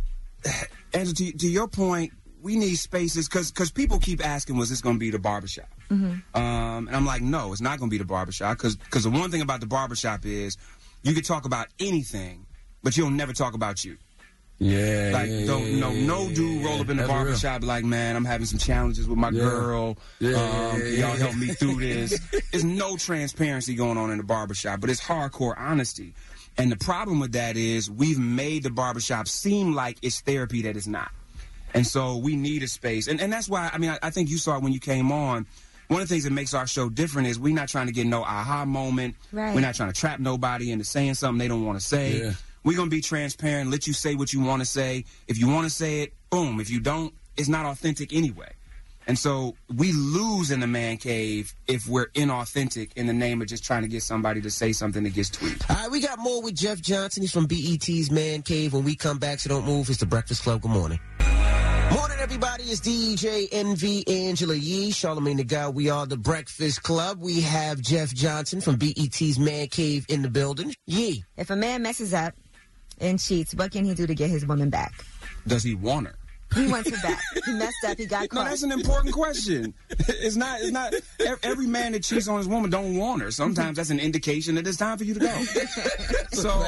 Speaker 7: Angela, to, to your point, we need spaces because because people keep asking, was this going to be the barbershop? Um, and I'm like, no, it's not going to be the barbershop because because the one thing about the barbershop is you can talk about anything, but you'll never talk about you.
Speaker 2: Yeah,
Speaker 7: Like,
Speaker 2: yeah,
Speaker 7: don't
Speaker 2: yeah,
Speaker 7: no
Speaker 2: yeah,
Speaker 7: no
Speaker 2: yeah,
Speaker 7: dude
Speaker 2: yeah.
Speaker 7: roll up in the
Speaker 2: That's real.
Speaker 7: barbershop like, man, I'm having some challenges with my
Speaker 2: Yeah.
Speaker 7: girl.
Speaker 2: Yeah,
Speaker 7: um,
Speaker 2: yeah, yeah,
Speaker 7: y'all
Speaker 2: yeah.
Speaker 7: help me through this. There's no transparency going on in the barbershop, but it's hardcore honesty. And the problem with that is we've made the barbershop seem like it's therapy that it's not. And so we need a space. And and that's why, I mean, I, I think you saw it when you came on. One of the things that makes our show different is we're not trying to get no aha moment.
Speaker 3: Right.
Speaker 7: We're not trying to trap nobody into saying something they don't want to say.
Speaker 2: Yeah.
Speaker 7: We're going to be transparent, let you say what you want to say. If you want to say it, boom. If you don't, it's not authentic anyway. And so we lose in the man cave if we're inauthentic in the name of just trying to get somebody to say something that gets tweeted.
Speaker 1: All right, we got more with Jeff Johnson. He's from B E T's Man Cave. When we come back, so don't move. It's the Breakfast Club. Good morning. Morning, everybody. It's D J N V Angela Yee, Charlamagne the God. We are the Breakfast Club. We have Jeff Johnson from B E T's Man Cave in the building. Yee.
Speaker 3: If a man messes up and cheats, what can he do to get his woman back?
Speaker 7: Does he want her?
Speaker 3: He wants her back. He messed up. He got
Speaker 7: No,
Speaker 3: caught.
Speaker 7: that's an important question. It's not. It's not. ev- Every man that cheats on his woman don't want her. Sometimes that's an indication that it's time for you to go. So,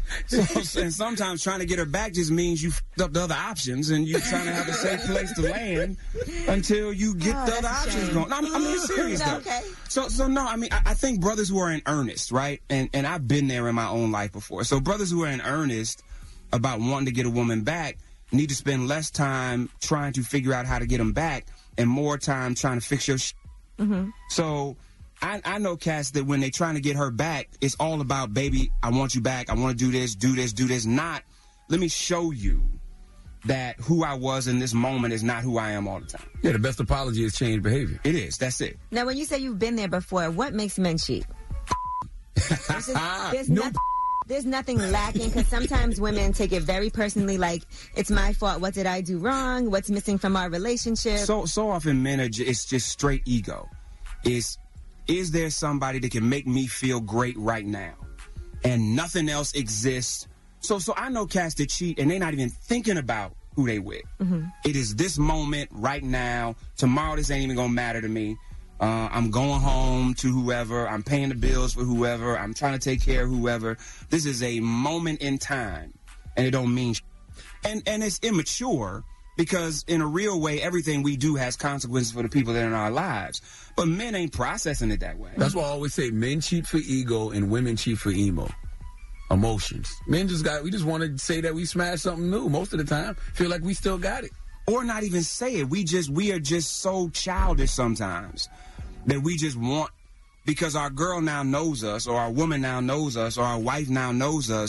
Speaker 7: so and sometimes trying to get her back just means you f***ed up the other options and you're trying to have a safe place to land until you get
Speaker 3: Oh,
Speaker 7: the other
Speaker 3: that's a
Speaker 7: options
Speaker 3: shame.
Speaker 7: going. No, I'm, I'm being serious
Speaker 3: No,
Speaker 7: though.
Speaker 3: okay.
Speaker 7: So, so no, I mean, I, I think brothers who are in earnest, right? And and I've been there in my own life before. So brothers who are in earnest about wanting to get a woman back need to spend less time trying to figure out how to get them back and more time trying to fix your sh-
Speaker 3: Mm-hmm.
Speaker 7: So I, I know cats that when they trying to get her back, it's all about, baby, I want you back. I want to do this, do this, do this. Not, let me show you that who I was in this moment is not who I am all the time.
Speaker 2: Yeah, the best apology is change behavior.
Speaker 7: It is. That's it.
Speaker 3: Now, when you say you've been there before, what makes men cheat? There's, just, there's,
Speaker 2: No.
Speaker 3: noth- there's nothing lacking because sometimes women take it very personally, like it's my fault. What did I do wrong? What's missing from our relationship?
Speaker 7: So so often men are just, it's just straight ego. Is is there somebody that can make me feel great right now, and nothing else exists? So so I know cats that cheat and they're not even thinking about who they with. It is this moment right now. Tomorrow this ain't even gonna matter to me. Uh, I'm going home to whoever. I'm paying the bills for whoever. I'm trying to take care of whoever. This is a moment in time, and it don't mean. Sh- and and it's immature because in a real way, everything we do has consequences for the people that are in our lives. But men ain't processing it that way.
Speaker 2: That's why I always say men cheat for ego and women cheat for emo. Emotions. Men just got, we just want to say that we smashed something new most of the time. Feel like we still got it.
Speaker 7: Or not even say it. We just we are just so childish sometimes that we just want, because our girl now knows us or our woman now knows us or our wife now knows us,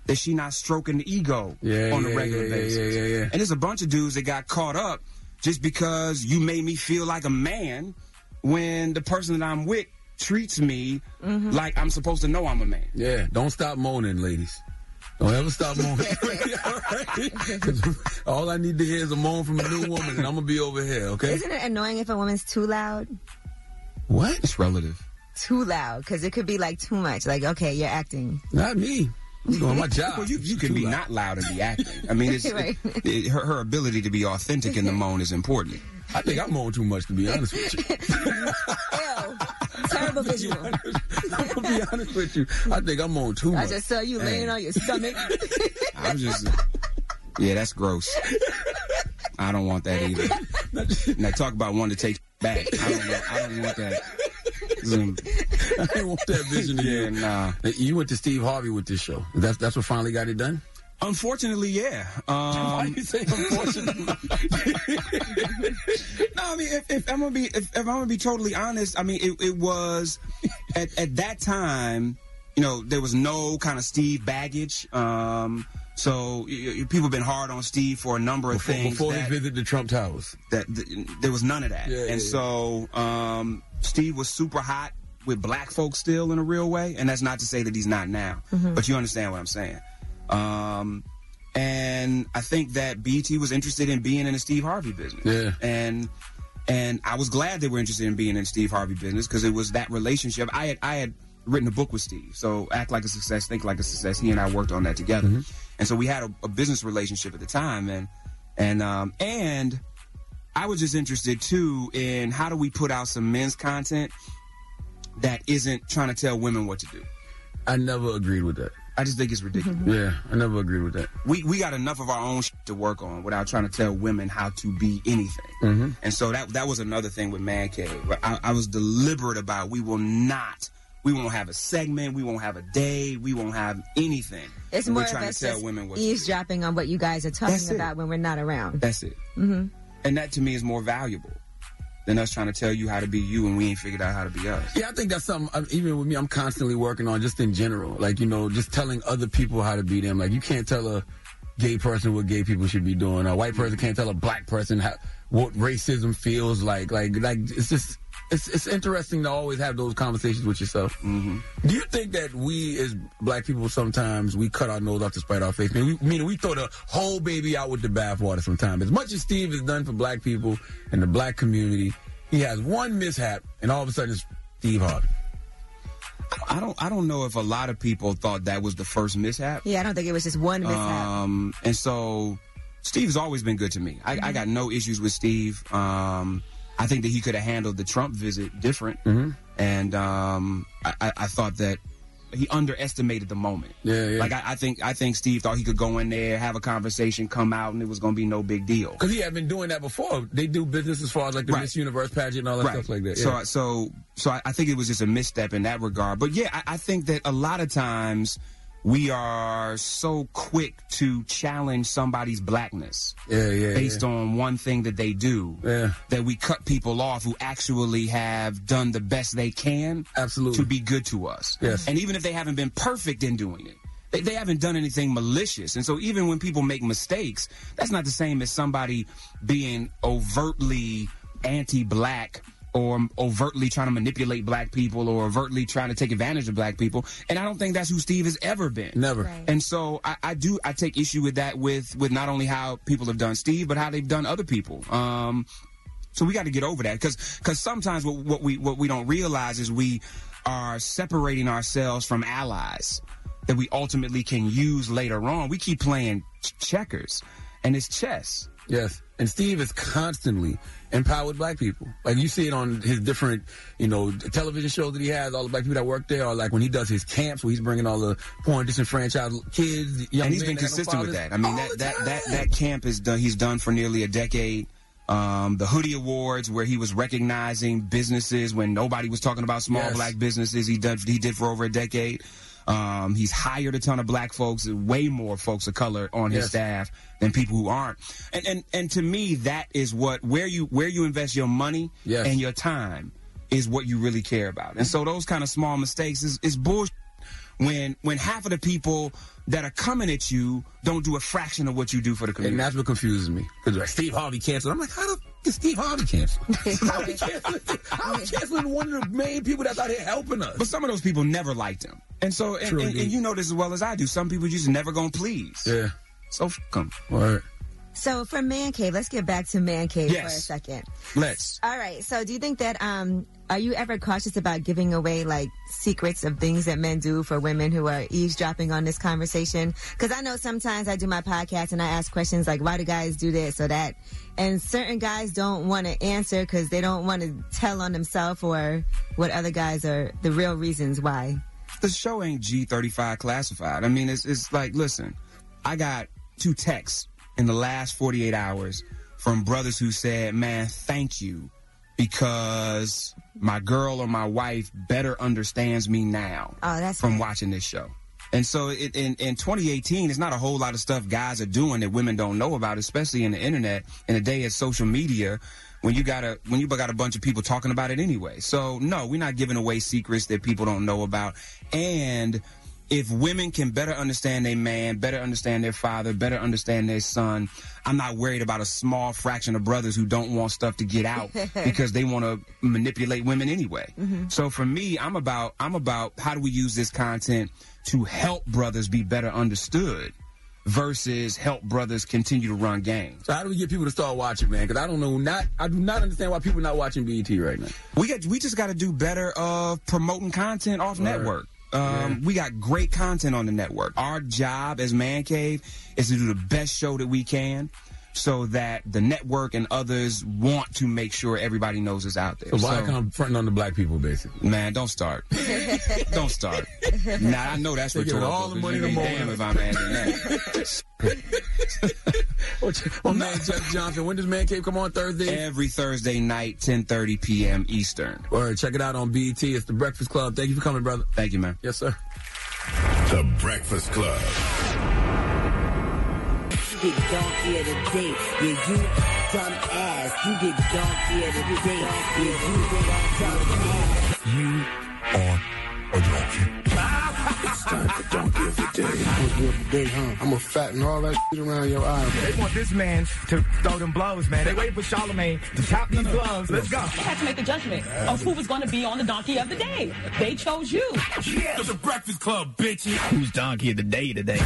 Speaker 7: that she not stroking the ego
Speaker 2: Yeah,
Speaker 7: on a
Speaker 2: yeah,
Speaker 7: regular
Speaker 2: yeah,
Speaker 7: basis.
Speaker 2: yeah, yeah, yeah, yeah.
Speaker 7: And there's a bunch of dudes that got caught up just because you made me feel like a man when the person that I'm with treats me
Speaker 3: Mm-hmm.
Speaker 7: like I'm supposed to know I'm a man.
Speaker 2: Yeah, don't stop moaning, ladies. Don't ever stop moaning. All right? 'Cause all I need to hear is a moan from a new woman, and I'm going to be over here, okay?
Speaker 3: Isn't it annoying if a woman's too loud?
Speaker 2: What?
Speaker 7: It's relative.
Speaker 3: Too loud, because it could be like too much. Like, okay, you're acting.
Speaker 2: Not me. I'm doing my job.
Speaker 7: Well, you, you can be
Speaker 2: loud.
Speaker 7: not loud and be acting. I mean, it's,
Speaker 3: Right.
Speaker 7: it, it, her, her ability to be authentic in the moan is important.
Speaker 2: I think I moan too much, to be honest with you.
Speaker 3: Ew. Terrible visual.
Speaker 2: I'll be honest with you. I think I'm on too much.
Speaker 3: I just saw you laying
Speaker 7: Hey.
Speaker 3: on your stomach.
Speaker 7: I'm just, yeah, that's gross. I don't want that either. Now talk about one to take back. I don't want, I don't want that. Um,
Speaker 2: I didn't want that vision of
Speaker 7: yeah,
Speaker 2: you.
Speaker 7: nah.
Speaker 2: You went to Steve Harvey with this show. That's that's what finally got it done?
Speaker 7: Unfortunately, yeah. Um,
Speaker 2: Why you say unfortunately?
Speaker 7: No, I mean, if, if I'm gonna be, if, if I'm gonna be totally honest, I mean, it, it was at, at that time, you know, there was no kind of Steve baggage. Um, so y- y- people have been hard on Steve for a number of
Speaker 2: Before,
Speaker 7: things.
Speaker 2: before
Speaker 7: that,
Speaker 2: he visited the Trump Towers.
Speaker 7: that th- there was none of that,
Speaker 2: Yeah,
Speaker 7: and
Speaker 2: yeah,
Speaker 7: so um, Steve was super hot with black folks still in a real way, and that's not to say that he's not now,
Speaker 3: Mhm.
Speaker 7: but you understand what I'm saying. Um, and I think that B E T was interested in being in the Steve Harvey business.
Speaker 2: Yeah.
Speaker 7: And and I was glad they were interested in being in the Steve Harvey business because it was that relationship. I had I had written a book with Steve, so Act Like a Success, Think Like a Success. He and I worked on that together, and so we had a, a business relationship at the time, and and um, and I was just interested too in how do we put out some men's content that isn't trying to tell women what to do.
Speaker 2: I never agreed with that.
Speaker 7: I just think it's ridiculous.
Speaker 2: Yeah, I never agreed with that.
Speaker 7: We we got enough of our own shit to work on without trying to tell women how to be anything.
Speaker 2: Mm-hmm.
Speaker 7: And so that that was another thing with Man Cave. I, I was deliberate about we will not, we won't have a segment, we won't have a day, we won't have anything.
Speaker 3: It's
Speaker 7: And
Speaker 3: more
Speaker 7: we're
Speaker 3: of
Speaker 7: trying
Speaker 3: us
Speaker 7: to tell
Speaker 3: just
Speaker 7: women what.
Speaker 3: eavesdropping on what you guys are talking
Speaker 7: That's it.
Speaker 3: about when we're not around.
Speaker 7: That's it.
Speaker 3: Mm-hmm.
Speaker 7: And that to me is more valuable than us trying to tell you how to be you and we ain't figured out how to be us.
Speaker 2: Yeah, I think that's something, I- even with me, I'm constantly working on just in general. Like, you know, just telling other people how to be them. Like, you can't tell a gay person what gay people should be doing. A white person can't tell a black person how, what racism feels like. Like, like it's just, it's it's interesting to always have those conversations with yourself.
Speaker 7: Mm-hmm.
Speaker 2: Do you think that we as black people sometimes we cut our nose off to spite our face? I mean, we, meaning we throw the whole baby out with the bathwater sometimes. As much as Steve has done for black people and the black community, he has one mishap, and all of a sudden it's Steve Harvey.
Speaker 7: I don't I don't know if a lot of people thought that was the first mishap.
Speaker 3: Yeah, I don't think it was just one mishap.
Speaker 7: Um, and so Steve's always been good to me. I, I got no issues with Steve. Um, I think that he could have handled the Trump visit different.
Speaker 2: Mm-hmm.
Speaker 7: And um, I, I, I thought that he underestimated the moment.
Speaker 2: Yeah, yeah.
Speaker 7: Like I, I think I think Steve thought he could go in there, have a conversation, come out, and it was going to be no big deal.
Speaker 2: Because he had been doing that before. They do business as far as like the
Speaker 7: Right.
Speaker 2: Miss Universe pageant and all that
Speaker 7: Right.
Speaker 2: stuff like that.
Speaker 7: So,
Speaker 2: Yeah.
Speaker 7: so, so I, I think it was just a misstep in that regard. But yeah, I, I think that a lot of times we are so quick to challenge somebody's blackness
Speaker 2: yeah, yeah,
Speaker 7: based
Speaker 2: yeah.
Speaker 7: on one thing that they do.
Speaker 2: Yeah.
Speaker 7: That we cut people off who actually have done the best they can,
Speaker 2: absolutely,
Speaker 7: to be good to us.
Speaker 2: Yes.
Speaker 7: And even if they haven't been perfect in doing it. They, they haven't done anything malicious. And so even when people make mistakes, that's not the same as somebody being overtly anti-black or overtly trying to manipulate black people or overtly trying to take advantage of black people. And I don't think that's who Steve has ever been.
Speaker 2: Never. Right.
Speaker 7: And so I, I do, I take issue with that with, with not only how people have done Steve, but how they've done other people. Um, so we got to get over that because, because sometimes what, what we, what we don't realize is we are separating ourselves from allies that we ultimately can use later on. We keep playing ch- checkers and it's chess.
Speaker 2: Yes. And Steve is constantly empowered black people. Like you see it on his different, you know, television shows that he has, all the black people that work there, or like when he does his camps where he's bringing all the poor and disenfranchised kids, young
Speaker 7: And he's
Speaker 2: men
Speaker 7: been
Speaker 2: that have no
Speaker 7: consistent with
Speaker 2: fathers.
Speaker 7: that. I mean,
Speaker 2: All
Speaker 7: that,
Speaker 2: the
Speaker 7: that,
Speaker 2: time.
Speaker 7: that, that camp is done, he's done for nearly a decade. Um, the Hoodie Awards, where he was recognizing businesses when nobody was talking about small
Speaker 2: Yes.
Speaker 7: black businesses, he did, he did for over a decade. Um, he's hired a ton of black folks, way more folks of color on his
Speaker 2: Yes.
Speaker 7: staff than people who aren't. And, and, and to me, that is what, where you, where you invest your money
Speaker 2: Yes.
Speaker 7: and your time is what you really care about. And so those kind of small mistakes is, is bullshit when when half of the people that are coming at you don't do a fraction of what you do for the community.
Speaker 2: And that's what confuses me. Because like, Steve Harvey canceled. I'm like, how the is Steve Harvey canceled? How he canceled? How he canceling one of the main people that's out here helping us?
Speaker 7: But some of those people never liked him. And so, and,
Speaker 2: True,
Speaker 7: and, and you know this as well as I do. Some people just never gonna please.
Speaker 2: Yeah.
Speaker 7: So f them.
Speaker 2: Right.
Speaker 3: So for Man Cave, let's get back to Man Cave
Speaker 7: Yes.
Speaker 3: for a second.
Speaker 7: Let's.
Speaker 3: All right. So do you think that, um, are you ever cautious about giving away, like, secrets of things that men do for women who are eavesdropping on this conversation? Because I know sometimes I do my podcast and I ask questions like, why do guys do this or that? And certain guys don't want to answer because they don't want to tell on themselves or what other guys are the real reasons why.
Speaker 7: The show ain't G thirty-five classified. I mean, it's it's like, listen, I got two texts in the last forty-eight hours from brothers who said, man, thank you, because my girl or my wife better understands me now
Speaker 3: oh, that's
Speaker 7: from
Speaker 3: right.
Speaker 7: watching this show. And so it, in, in twenty eighteen, it's not a whole lot of stuff guys are doing that women don't know about, especially in the internet, in a day of social media, when you got a when you got a bunch of people talking about it anyway. So, no, we're not giving away secrets that people don't know about. And if women can better understand their man, better understand their father, better understand their son, I'm not worried about a small fraction of brothers who don't want stuff to get out because they want to manipulate women anyway.
Speaker 3: Mm-hmm.
Speaker 7: So for me, I'm about I'm about how do we use this content to help brothers be better understood versus help brothers continue to run games.
Speaker 2: So how do we get people to start watching, man? Because I don't know, not I do not understand why people are not watching B E T right now.
Speaker 7: We got we just got to do better of promoting content off
Speaker 2: Right.
Speaker 7: network. Um,
Speaker 2: Yeah.
Speaker 7: We got great content on the network. Our job as Man Cave is to do the best show that we can so that the network and others want to make sure everybody knows it's out there.
Speaker 2: So why
Speaker 7: So-
Speaker 2: come fronting on the black people, basically?
Speaker 7: Man, don't start. Don't start. Now, I know that's
Speaker 2: They give
Speaker 7: rhetorical.
Speaker 2: all the money to
Speaker 7: Be
Speaker 2: Mo.
Speaker 7: damn if I'm adding that.
Speaker 2: Well, man, Jeff Johnson, when does Man Cave come on Thursday?
Speaker 7: Every Thursday night, ten thirty p.m. Eastern.
Speaker 2: All right, check it out on B E T. It's The Breakfast Club. Thank you for coming, brother.
Speaker 7: Thank you, man.
Speaker 2: Yes, sir.
Speaker 5: The Breakfast Club.
Speaker 14: You get donkey of the day. Yeah, you dumb ass. You get donkey of the day. Yeah, you dumb ass.
Speaker 9: You are a donkey. It's time for donkey of the day. Donkey of the day, huh? I'm gonna fatten all that shit around your eye.
Speaker 15: They want this man to throw them blows, man. They waiting for Charlamagne to chop these gloves. Let's go.
Speaker 16: They had to make a judgment of who was going to be on the donkey of the day. They chose you.
Speaker 2: Yeah, the Breakfast Club, bitches.
Speaker 15: Who's donkey of the day today?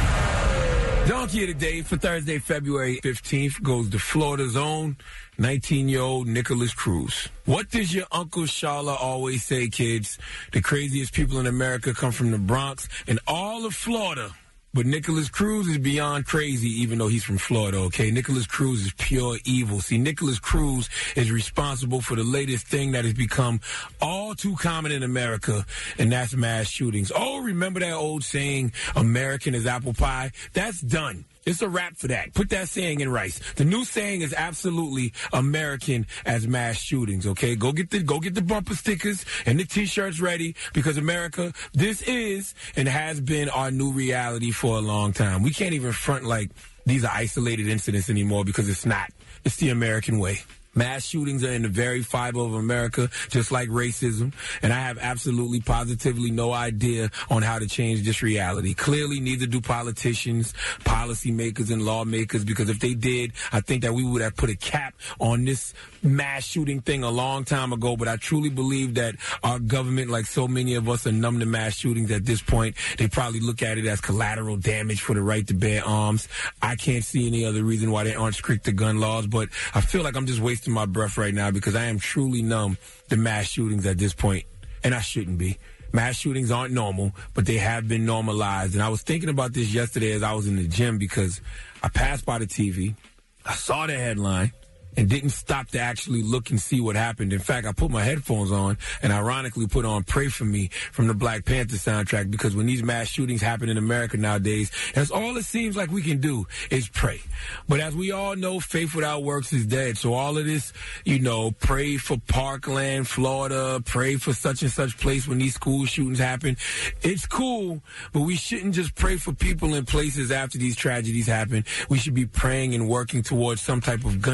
Speaker 2: Donkey of the Day for Thursday, February fifteenth goes to Florida's own nineteen-year-old Nicholas Cruz. What does your Uncle Sharla always say, kids? The craziest people in America come from the Bronx and all of Florida. But Nicholas Cruz is beyond crazy, even though he's from Florida, okay? Nicholas Cruz is pure evil. See, Nicholas Cruz is responsible for the latest thing that has become all too common in America, and that's mass shootings. Oh, remember that old saying, American is apple pie? That's done. It's a wrap for that. Put that saying in rice. The new saying is absolutely American as mass shootings, okay? Go get the go get the bumper stickers and the T-shirts ready because America, this is and has been our new reality for a long time. We can't even front like these are isolated incidents anymore because it's not. It's the American way. Mass shootings are in the very fiber of America, just like racism, and I have absolutely, positively no idea on how to change this reality. Clearly, neither do politicians, policymakers, and lawmakers, because if they did, I think that we would have put a cap on this mass shooting thing a long time ago, but I truly believe that our government, like so many of us, are numb to mass shootings at this point. They probably look at it as collateral damage for the right to bear arms. I can't see any other reason why they aren't strict to gun laws, but I feel like I'm just wasting my breath right now because I am truly numb to mass shootings at this point, and I shouldn't be. Mass shootings aren't normal, but they have been normalized. And I was thinking about this yesterday as I was in the gym because I passed by the T V, I saw the headline, and didn't stop to actually look and see what happened. In fact, I put my headphones on and ironically put on Pray For Me from the Black Panther soundtrack, because when these mass shootings happen in America nowadays, that's all it seems like we can do is pray. But as we all know, faith without works is dead. So all of this, you know, pray for Parkland, Florida, pray for such and such place when these school shootings happen. It's cool, but we shouldn't just pray for people in places after these tragedies happen. We should be praying and working towards some type of gun control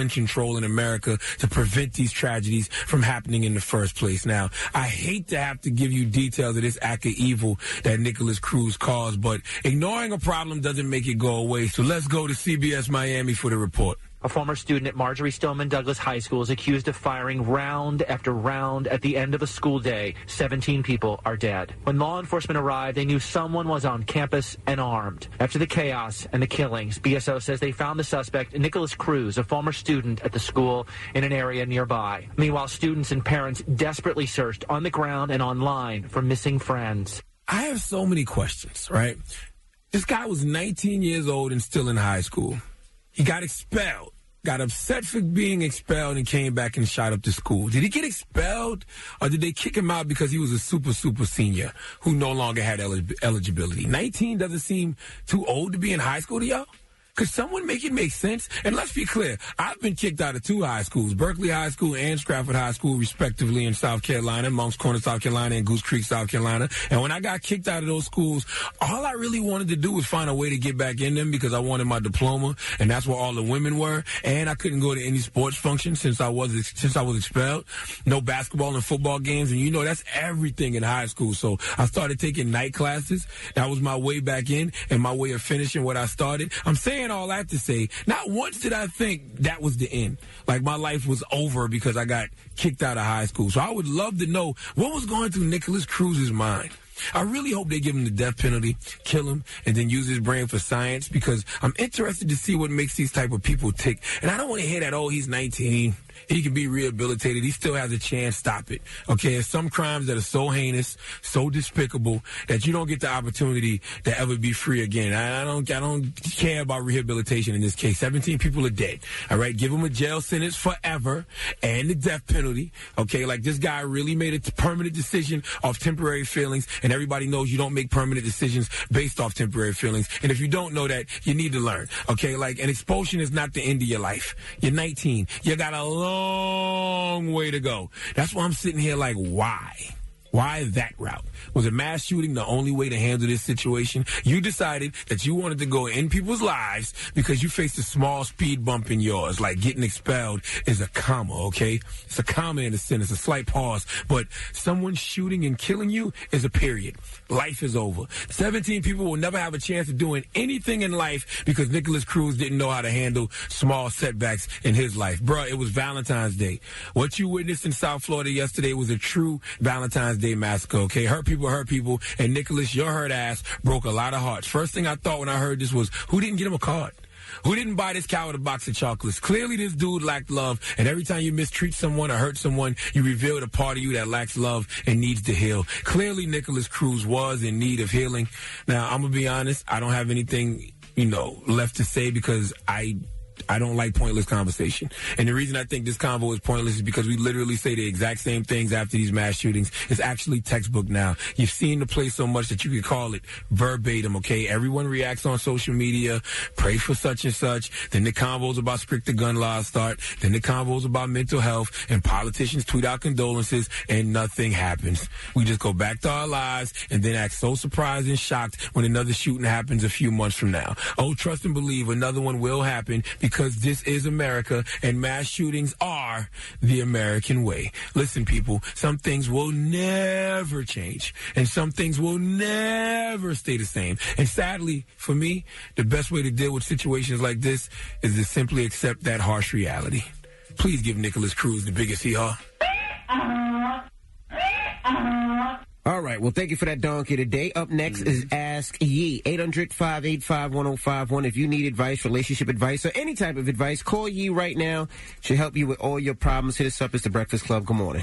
Speaker 2: role in America to prevent these tragedies from happening in the first place. Now, I hate to have to give you details of this act of evil that Nikolas Cruz caused, but ignoring a problem doesn't make it go away. So let's go to C B S Miami for the report.
Speaker 17: A former student at Marjorie Stoneman Douglas High School is accused of firing round after round at the end of a school day. seventeen people are dead. When law enforcement arrived, they knew someone was on campus and armed. After the chaos and the killings, B S O says they found the suspect, Nikolas Cruz, a former student at the school, in an area nearby. Meanwhile, students and parents desperately searched on the ground and online for missing friends.
Speaker 2: I have so many questions, right? This guy was nineteen years old and still in high school. He got expelled, got upset for being expelled, and came back and shot up the school. Did he get expelled, or did they kick him out because he was a super, super senior who no longer had elig- eligibility? nineteen doesn't seem too old to be in high school to y'all? Could someone make it make sense? And let's be clear, I've been kicked out of two high schools, Berkeley High School and Stratford High School, respectively, in South Carolina, Moncks Corner, South Carolina, and Goose Creek, South Carolina. And when I got kicked out of those schools, all I really wanted to do was find a way to get back in them because I wanted my diploma, and that's where all the women were. And I couldn't go to any sports function since I was since I was expelled. No basketball and football games, and you know that's everything in high school. So I started taking night classes. That was my way back in and my way of finishing what I started. I'm saying all that to say, not once did I think that was the end. Like my life was over because I got kicked out of high school. So I would love to know what was going through Nikolas Cruz's mind. I really hope they give him the death penalty, kill him, and then use his brain for science because I'm interested to see what makes these type of people tick. And I don't want to hear that, oh, he's nineteen. He can be rehabilitated. He still has a chance. Stop it. Okay, there's some crimes that are so heinous, so despicable that you don't get the opportunity to ever be free again. I, I don't, I don't care about rehabilitation in this case. seventeen people are dead. All right, give them a jail sentence forever and the death penalty. Okay, like this guy really made a permanent decision off temporary feelings, and everybody knows you don't make permanent decisions based off temporary feelings. And if you don't know that, you need to learn. Okay, like an expulsion is not the end of your life. You're nineteen. You got a long long way to go. That's why I'm sitting here like, why? Why that route? Was a mass shooting the only way to handle this situation? You decided that you wanted to go in people's lives because you faced a small speed bump in yours. Like getting expelled is a comma, okay? It's a comma in a sentence, a slight pause. But someone shooting and killing you is a period. Life is over. seventeen people will never have a chance of doing anything in life because Nikolas Cruz didn't know how to handle small setbacks in his life. Bruh, it was Valentine's Day. What you witnessed in South Florida yesterday was a true Valentine's Day massacre, okay? Hurt people hurt people, and Nikolas, your hurt ass broke a lot of hearts. First thing I thought when I heard this was, who didn't get him a card? Who didn't buy this coward a box of chocolates? Clearly this dude lacked love, and every time you mistreat someone or hurt someone, you reveal the part of you that lacks love and needs to heal. Clearly Nikolas Cruz was in need of healing. Now, I'm going to be honest, I don't have anything, you know, left to say because I... I don't like pointless conversation. And the reason I think this convo is pointless is because we literally say the exact same things after these mass shootings. It's actually textbook now. You've seen the play so much that you could call it verbatim, okay? Everyone reacts on social media, pray for such and such. Then the convos about stricter gun laws start. Then the convos about mental health. And politicians tweet out condolences and nothing happens. We just go back to our lives and then act so surprised and shocked when another shooting happens a few months from now. Oh, trust and believe another one will happen because Because this is America, and mass shootings are the American way. Listen, people, some things will never change, and some things will never stay the same. And sadly, for me, the best way to deal with situations like this is to simply accept that harsh reality. Please give Nikolas Cruz the biggest hee-haw.
Speaker 1: All right. Well, thank you for that donkey today. Up next is Ask Yee. eight hundred, five eight five, one oh five one. If you need advice, relationship advice, or any type of advice, call Yee right now. She'll help you with all your problems. Hit us up. It's The Breakfast Club. Good morning.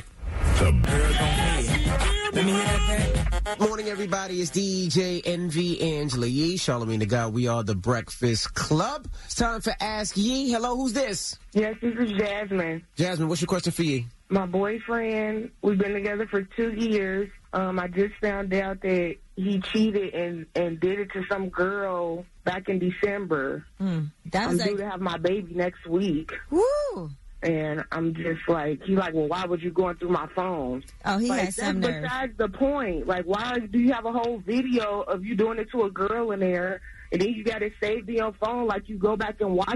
Speaker 1: Morning, everybody. It's D J N V Angela Yee, Charlamagne the God. We are The Breakfast Club. It's time for Ask Yee. Hello, who's this?
Speaker 18: Yes, this is Jasmine.
Speaker 1: Jasmine, what's your question for Yee?
Speaker 18: My boyfriend, we've been together for two years. Um, I just found out that he cheated and, and did it to some girl back in December.
Speaker 13: Mm, that
Speaker 18: I'm
Speaker 13: was
Speaker 18: due
Speaker 13: like...
Speaker 18: to have my baby next week.
Speaker 13: Woo!
Speaker 18: And I'm just like, he's like, well, why would you going through my phone?
Speaker 13: Oh, he
Speaker 18: like,
Speaker 13: has some
Speaker 18: that's
Speaker 13: nerve.
Speaker 18: Besides the point. Like, why do you have a whole video of you doing it to a girl in there, and then you got it saved in your phone, like you go back and watch it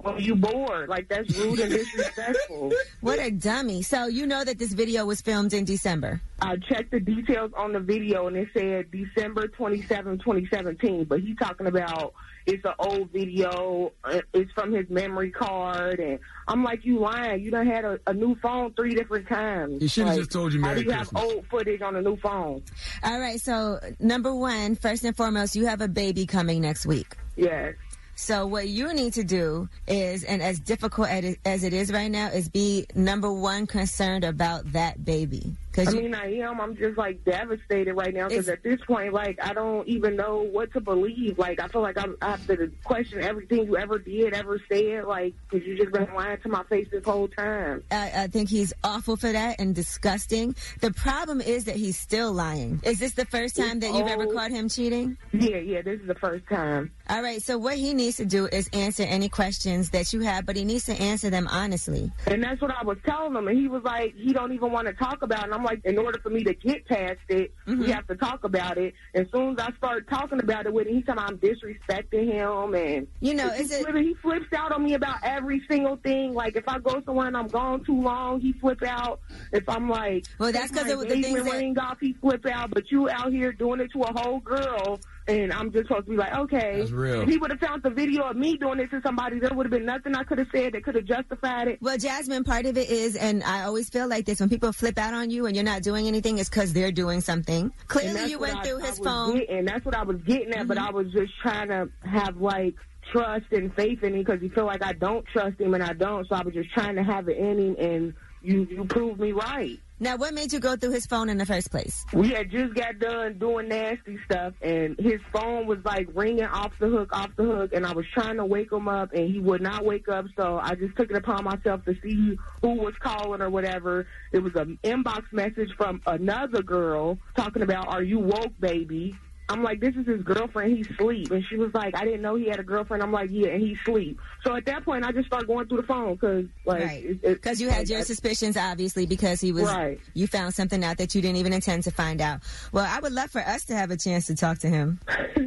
Speaker 18: when you bored. Like, that's rude and disrespectful.
Speaker 3: What a dummy. So you know that this video was filmed in December?
Speaker 18: I checked the details on the video, and it said December twenty-seventh, twenty seventeen. But he's talking about it's an old video. It's from his memory card. And I'm like, you lying. You done had a, a new phone three different times.
Speaker 2: He should have
Speaker 18: like,
Speaker 2: just told you Merry
Speaker 18: How do you
Speaker 2: Christmas.
Speaker 18: have old footage on a new phone?
Speaker 3: All right, so number one, first and foremost, you have a baby coming next week.
Speaker 18: Yes.
Speaker 3: So what you need to do is, and as difficult as it is right now, is be, number one, concerned about that baby.
Speaker 18: I mean, I am. I'm just, like, devastated right now because at this point, like, I don't even know what to believe. Like, I feel like I'm, I have to question everything you ever did, ever said, like, because you just been lying to my face this whole time.
Speaker 3: I, I think he's awful for that and disgusting. The problem is that he's still lying. Is this the first time that you've ever caught him cheating?
Speaker 18: Yeah, yeah, this is the first time.
Speaker 3: All right, so what he needs to do is answer any questions that you have, but he needs to answer them honestly.
Speaker 18: And that's what I was telling him, and he was like, he don't even want to talk about it. And I'm like, in order for me to get past it, mm-hmm. we have to talk about it. As soon as I start talking about it with him, he's telling me I'm disrespecting him, and
Speaker 3: you know,
Speaker 18: he,
Speaker 3: is it?
Speaker 18: He flips out on me about every single thing. Like if I go somewhere and I'm gone too long, he flip out. If I'm like,
Speaker 3: well, that's because of the things that
Speaker 18: ring off, he flip out. But you out here doing it to a whole girl. And I'm just supposed to be like, okay.
Speaker 2: That's real.
Speaker 18: If he would have found the video of me doing this to somebody, there would have been nothing I could have said that could have justified it.
Speaker 3: Well, Jasmine, part of it is, and I always feel like this, when people flip out on you and you're not doing anything, it's because they're doing something. Clearly, you went
Speaker 18: I,
Speaker 3: through
Speaker 18: I
Speaker 3: his phone.
Speaker 18: Getting, that's what I was getting at, mm-hmm. but I was just trying to have, like, trust and faith in him because you feel like I don't trust him and I don't, so I was just trying to have it in him, and you, you proved me right.
Speaker 3: Now, what made you go through his phone in the first place?
Speaker 18: We had just got done doing nasty stuff, and his phone was, like, ringing off the hook, off the hook, and I was trying to wake him up, and he would not wake up, so I just took it upon myself to see who was calling or whatever. It was an inbox message from another girl talking about, are you woke, baby? I'm like, this is his girlfriend. He's asleep. And she was like, I didn't know he had a girlfriend. I'm like, yeah, and he's asleep. So at that point, I just started going through the phone because, like,
Speaker 3: right. Because you had
Speaker 18: like,
Speaker 3: your suspicions, obviously, because he was,
Speaker 18: right.
Speaker 3: You found something out that you didn't even intend to find out. Well, I would love for us to have a chance to talk to him.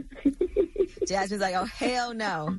Speaker 3: Jasmine's like, oh, hell no.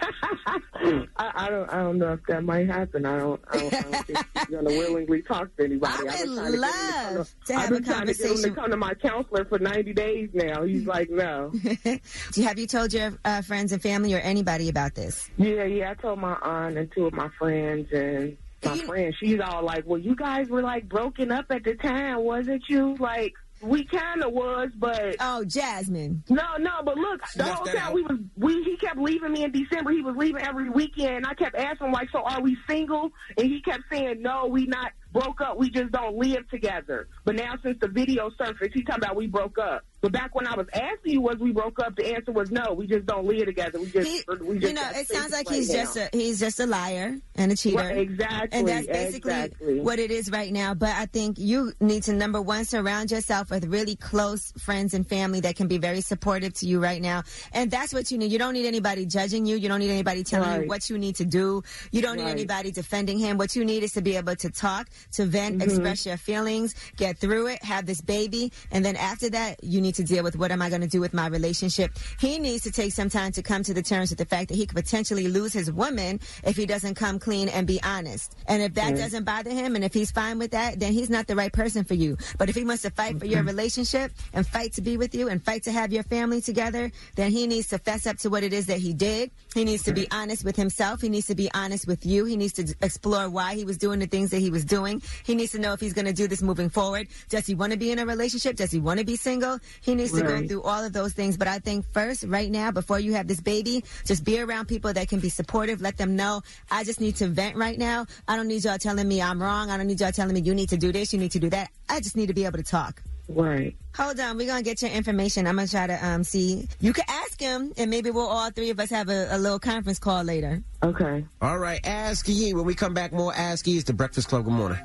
Speaker 18: I, I don't I don't know if that might happen. I don't, I don't, I don't think he's going to willingly talk to anybody.
Speaker 3: I would love to, to
Speaker 18: I've
Speaker 3: have
Speaker 18: been
Speaker 3: a
Speaker 18: trying
Speaker 3: conversation.
Speaker 18: to get him to come to my counselor for ninety days now. He's like, no.
Speaker 3: Have you told your uh, friends and family or anybody about this?
Speaker 18: Yeah, yeah. I told my aunt and two of my friends, and my you, friend, she's all like, well, you guys were, like, broken up at the time, wasn't you? Like, we kind of was, but...
Speaker 3: Oh, Jasmine.
Speaker 18: No, no, but look, the whole time we was, we, he kept leaving me in December. He was leaving every weekend, and I kept asking him, like, so are we single? And he kept saying, no, we not broke up. We just don't live together. But now since the video surfaced, he talking about we broke up. But back when I was asking you was we broke up, the answer was no. We just don't live together. We just,
Speaker 3: he,
Speaker 18: we just
Speaker 3: you know, it sounds like
Speaker 18: right
Speaker 3: he's
Speaker 18: now.
Speaker 3: just a he's just a liar and a cheater.
Speaker 18: Right, exactly.
Speaker 3: And that's basically
Speaker 18: exactly.
Speaker 3: what it is right now. But I think you need to, number one, surround yourself with really close friends and family that can be very supportive to you right now. And that's what you need. You don't need anybody judging you. You don't need anybody telling
Speaker 18: right.
Speaker 3: you what you need to do. You don't need
Speaker 18: right.
Speaker 3: anybody defending him. What you need is to be able to talk, to vent, mm-hmm. express your feelings, get through it, have this baby, and then after that, you need to deal with what am I going to do with my relationship. He needs to take some time to come to the terms with the fact that he could potentially lose his woman if he doesn't come clean and be honest. And if that mm-hmm. doesn't bother him and if he's fine with that, then he's not the right person for you. But if he wants to fight for your relationship and fight to be with you and fight to have your family together, then he needs to fess up to what it is that he did. He needs to be honest with himself. He needs to be honest with you. He needs to explore why he was doing the things that he was doing. He needs to know if he's going to do this moving forward. Does he want to be in a relationship? Does he want to be single? He needs right. to go through all of those things. But I think first, right now, before you have this baby, just be around people that can be supportive. Let them know, I just need to vent right now. I don't need y'all telling me I'm wrong. I don't need y'all telling me you need to do this, you need to do that. I just need to be able to talk.
Speaker 18: Right.
Speaker 3: Hold on. We're going to get your information. I'm going to try to um see. You can ask him, and maybe we'll all three of us have a, a little conference call later.
Speaker 18: Okay.
Speaker 1: All right. Ask Yee. When we come back, more Ask Yee. It's the Breakfast Club. Good morning.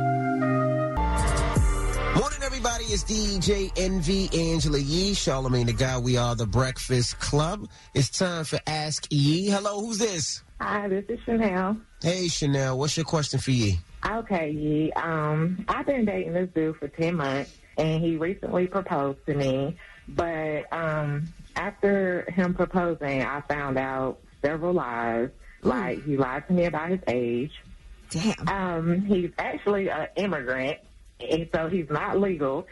Speaker 1: Morning, everybody. It's D J N V, Angela Yee, Charlamagne the Guy. We are the Breakfast Club. It's time for Ask Yee. Hello, who's this?
Speaker 18: Hi, this is Chanel.
Speaker 1: Hey, Chanel. What's your question for Yee?
Speaker 18: Okay, Yee. Um, I've been dating this dude for ten months, and he recently proposed to me. But um, after him proposing, I found out several lies
Speaker 19: Like, he lied to me about his age.
Speaker 3: Damn.
Speaker 19: Um, he's actually an immigrant, and so he's not legal.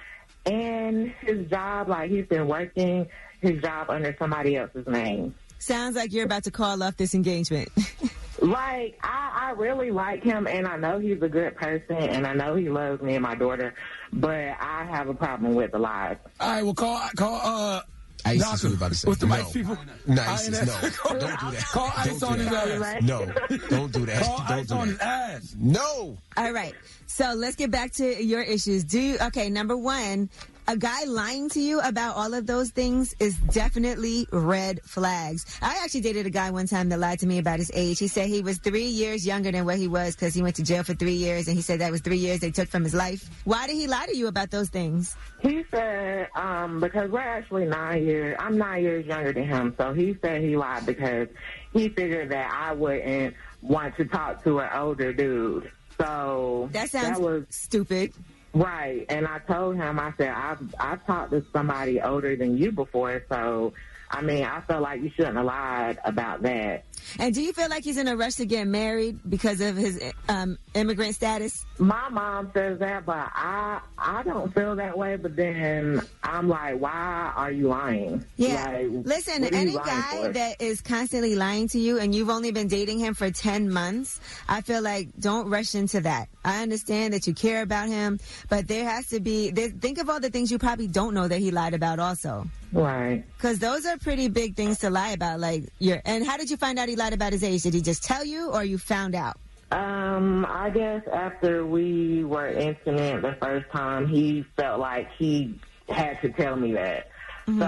Speaker 19: And his job, like, he's been working his job under somebody else's name.
Speaker 3: Sounds like you're about to call off this engagement.
Speaker 19: Like, I, I really like him, and I know he's a good person, and I know he loves me and my daughter, but I have a problem with the lies.
Speaker 2: All right, well, call, call, uh...
Speaker 20: ICE
Speaker 2: Doctor,
Speaker 20: is what about to say.
Speaker 2: what's the
Speaker 20: no.
Speaker 2: ICE people?
Speaker 20: No, ICE, no. Don't do that.
Speaker 2: Call ICE
Speaker 20: don't
Speaker 2: on
Speaker 20: do
Speaker 2: his
Speaker 20: that.
Speaker 2: ass.
Speaker 20: No, don't do that.
Speaker 2: Call
Speaker 20: don't
Speaker 2: ICE
Speaker 20: do
Speaker 2: on
Speaker 20: that.
Speaker 2: his ass.
Speaker 20: No.
Speaker 3: All right. So let's get back to your issues. Do you, okay, number one, a guy lying to you about all of those things is definitely red flags. I actually dated a guy one time that lied to me about his age. He said he was three years younger than what he was because he went to jail for three years, and he said that was three years they took from his life. Why did he lie to you about those things?
Speaker 19: He said, um, because we're actually nine years, I'm nine years younger than him, so he said he lied because he figured that I wouldn't want to talk to an older dude. So
Speaker 3: that sounds
Speaker 19: that was
Speaker 3: stupid.
Speaker 19: Right, and I told him, I said, I've, I've talked to somebody older than you before, so, I mean, I felt like you shouldn't have lied about that.
Speaker 3: And do you feel like he's in a rush to get married because of his um, immigrant status?
Speaker 19: My mom says that, but I I don't feel that way, but then I'm like, why are you lying?
Speaker 3: Yeah.
Speaker 19: Like,
Speaker 3: Listen,
Speaker 19: what are you
Speaker 3: any
Speaker 19: lying
Speaker 3: guy
Speaker 19: for?
Speaker 3: that is constantly lying to you and you've only been dating him for ten months, I feel like don't rush into that. I understand that you care about him, but there has to be, there, think of all the things you probably don't know that he lied about also.
Speaker 19: Right.
Speaker 3: Because those are pretty big things to lie about. Like, you're, and how did you find out he lied about his age? Did he just tell you, or you found out?
Speaker 19: Um, I guess after we were intimate the first time, he felt like he had to tell me that. Mm-hmm. So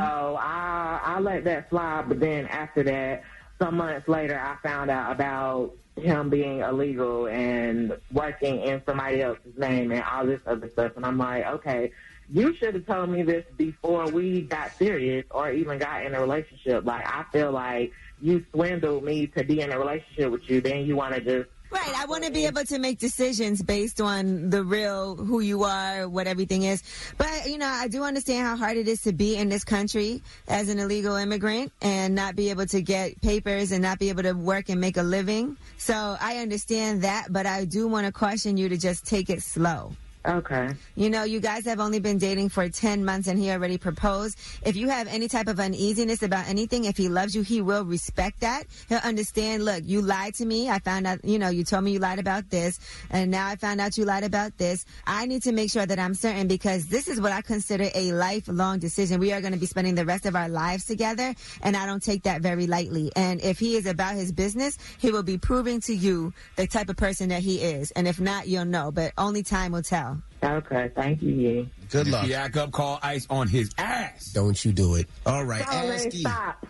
Speaker 19: I I let that slide, but then after that, some months later, I found out about him being illegal and working in somebody else's name and all this other stuff. And I'm like, okay, you should have told me this before we got serious or even got in a relationship. Like, I feel like you swindled me to be in a relationship with you. Then you want to just...
Speaker 3: Right, I want to be able to make decisions based on the real who you are, what everything is. But, you know, I do understand how hard it is to be in this country as an illegal immigrant and not be able to get papers and not be able to work and make a living. So I understand that, but I do want to caution you to just take it slow.
Speaker 19: Okay.
Speaker 3: You know, you guys have only been dating for ten months and he already proposed. If you have any type of uneasiness about anything, if he loves you, he will respect that. He'll understand, look, you lied to me. I found out, you know, you told me you lied about this, and now I found out you lied about this. I need to make sure that I'm certain, because this is what I consider a lifelong decision. We are going to be spending the rest of our lives together, and I don't take that very lightly. And if he is about his business, he will be proving to you the type of person that he is. And if not, you'll know, but only time will tell.
Speaker 19: Okay, thank you.
Speaker 20: Good luck.
Speaker 2: If you act up, call ICE on his ass.
Speaker 20: Don't you do it. All right,
Speaker 19: Oh,
Speaker 20: ask you.
Speaker 19: stop.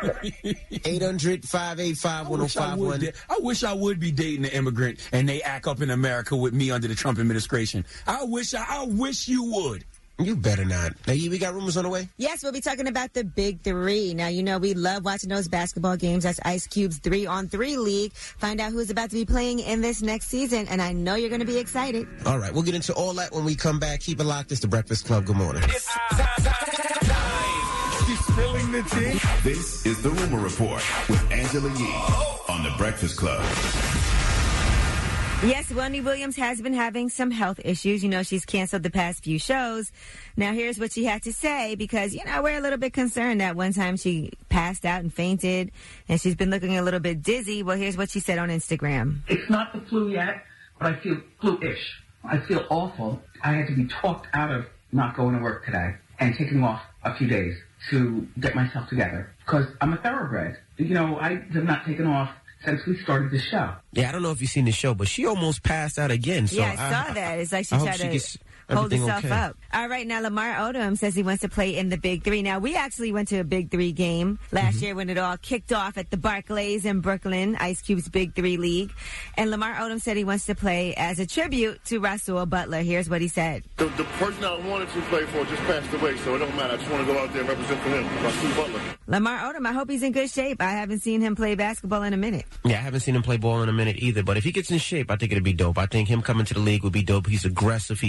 Speaker 20: eight hundred, five eight five, one oh five one.
Speaker 2: I wish I would be dating an immigrant and they act up in America with me under the Trump administration. I wish I, I wish you would.
Speaker 20: You better not. Now, we got rumors on the way?
Speaker 3: Yes, we'll be talking about the Big Three. Now, you know, we love watching those basketball games. That's Ice Cube's three on three league. Find out who's about to be playing in this next season, and I know you're going to be excited.
Speaker 20: All right, we'll get into all that when we come back. Keep it locked. It's The Breakfast Club. Good morning.
Speaker 5: She's spilling the tea. This is The Rumor Report with Angela Yee on The Breakfast Club.
Speaker 3: Yes, Wendy Williams has been having some health issues. You know, she's canceled the past few shows. Now, here's what she had to say, because, you know, we're a little bit concerned that one time she passed out and fainted, and she's been looking a little bit dizzy. Well, here's what she said on Instagram.
Speaker 21: It's not the flu yet, but I feel flu-ish. I feel awful. I had to be talked out of not going to work today and taking off a few days to get myself together, because I'm a thoroughbred. You know, I have not taken off since we started the show.
Speaker 1: Yeah, I don't know if you've seen the show, but she almost passed out again. So
Speaker 3: yeah, I saw I, that. It's like she
Speaker 1: I
Speaker 3: tried
Speaker 1: she
Speaker 3: to
Speaker 1: gets
Speaker 3: hold herself
Speaker 1: okay.
Speaker 3: up. All right, now Lamar Odom says he wants to play in the Big Three. Now, we actually went to a Big Three game last mm-hmm. year when it all kicked off at the Barclays in Brooklyn, Ice Cube's Big Three League. And Lamar Odom said he wants to play as a tribute to Rasul Butler. Here's what he said.
Speaker 22: The, the person I wanted to play for just passed away, so it don't matter. I just want to go out there and represent for him, Rasul Butler.
Speaker 3: Lamar Odom, I hope he's in good shape. I haven't seen him play basketball in a minute.
Speaker 1: Yeah, I haven't seen him play ball in a minute either. But if he gets in shape, I think it'd be dope. I think him coming to the league would be dope. He's aggressive. He's strong.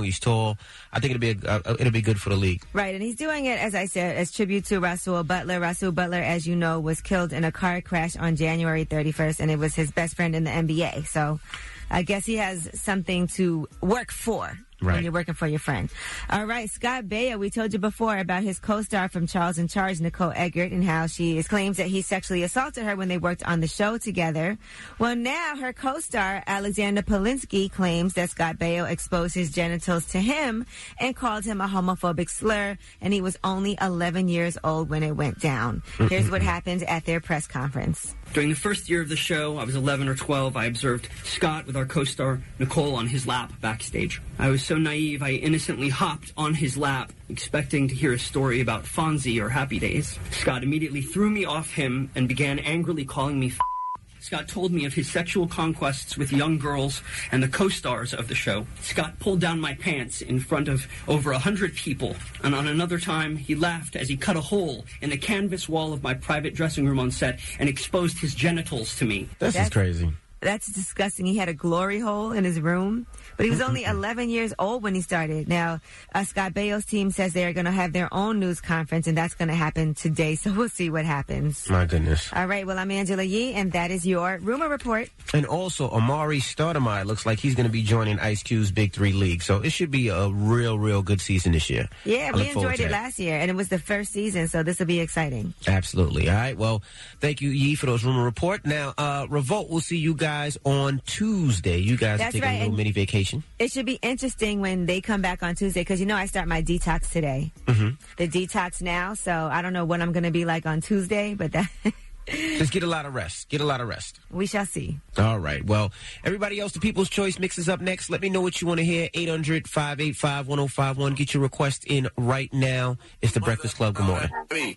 Speaker 1: strong. He's tall. I think it'll be a, uh, it'll be good for the league.
Speaker 3: Right, and he's doing it, as I said, as tribute to Rasul Butler. Rasul Butler, as you know, was killed in a car crash on January thirty-first, and it was his best friend in the N B A. So I guess he has something to work for. Right. When you're working for your friend. All right, Scott Baio, we told you before about his co-star from Charles in Charge, Nicole Eggert, and how she is, claims that he sexually assaulted her when they worked on the show together. Well, now her co-star, Alexander Polinsky, claims that Scott Baio exposed his genitals to him and called him a homophobic slur, and he was only eleven years old when it went down. Here's what happened at their press conference.
Speaker 23: During the first year of the show, I was eleven or twelve, I observed Scott with our co-star Nicole on his lap backstage. I was so naive, I innocently hopped on his lap, expecting to hear a story about Fonzie or Happy Days. Scott immediately threw me off him and began angrily calling me f***. Scott told me of his sexual conquests with young girls and the co-stars of the show. Scott pulled down my pants in front of over a hundred people, and on another time, he laughed as he cut a hole in the canvas wall of my private dressing room on set and exposed his genitals to me.
Speaker 1: This is crazy.
Speaker 3: That's disgusting. He had a glory hole in his room, but he was only eleven years old when he started. Now, uh, Scott Baio's team says they are going to have their own news conference, and that's going to happen today, so we'll see what happens.
Speaker 1: My goodness.
Speaker 3: All right, well, I'm Angela Yee, and that is your Rumor Report.
Speaker 1: And also, Amari Stoudemire looks like he's going to be joining Ice Cube's Big Three League, so it should be a real, real good season this year.
Speaker 3: Yeah,
Speaker 1: I
Speaker 3: we
Speaker 1: look forward
Speaker 3: enjoyed
Speaker 1: to
Speaker 3: it
Speaker 1: that.
Speaker 3: last year, and it was the first season, so this will be exciting.
Speaker 1: Absolutely. All right, well, thank you, Yee, for those Rumor Report. Now, uh, Revolt, we'll see you guys on Tuesday. You guys
Speaker 3: That's
Speaker 1: are taking
Speaker 3: right,
Speaker 1: a little
Speaker 3: and
Speaker 1: mini vacation.
Speaker 3: It should be interesting when they come back on Tuesday, because, you know, I start my detox today.
Speaker 1: Mm-hmm.
Speaker 3: The detox now, so I don't know what I'm going to be like on Tuesday, but that...
Speaker 1: Just get a lot of rest. Get a lot of rest.
Speaker 3: We shall see.
Speaker 1: All right. Well, everybody else, the People's Choice Mix is up next. Let me know what you want to hear. eight hundred, five eight five, one oh five one. Get your request in right now. It's The Breakfast Club. Good morning.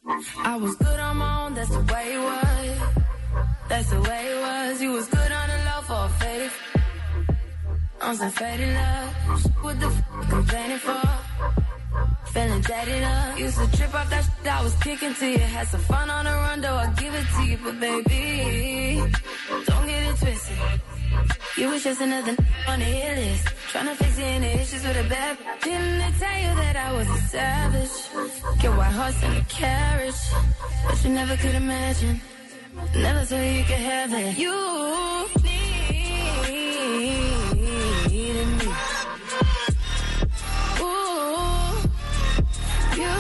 Speaker 24: I was good on my own, that's the way it was. That's the way it was. You was good on the low for a faded. On some faded love. What the f*** complaining for? Feeling jaded up. Used to trip off that shit I was kicking to you. Had some fun on the run, though I give it to you. But baby, don't get it twisted. You was just another n- on the hit list. Tryna fix any issues with a bad. Didn't they tell you that I was a savage? Get white horse and a carriage. But you never could imagine. Never thought you could have it. You needed me. Ooh, you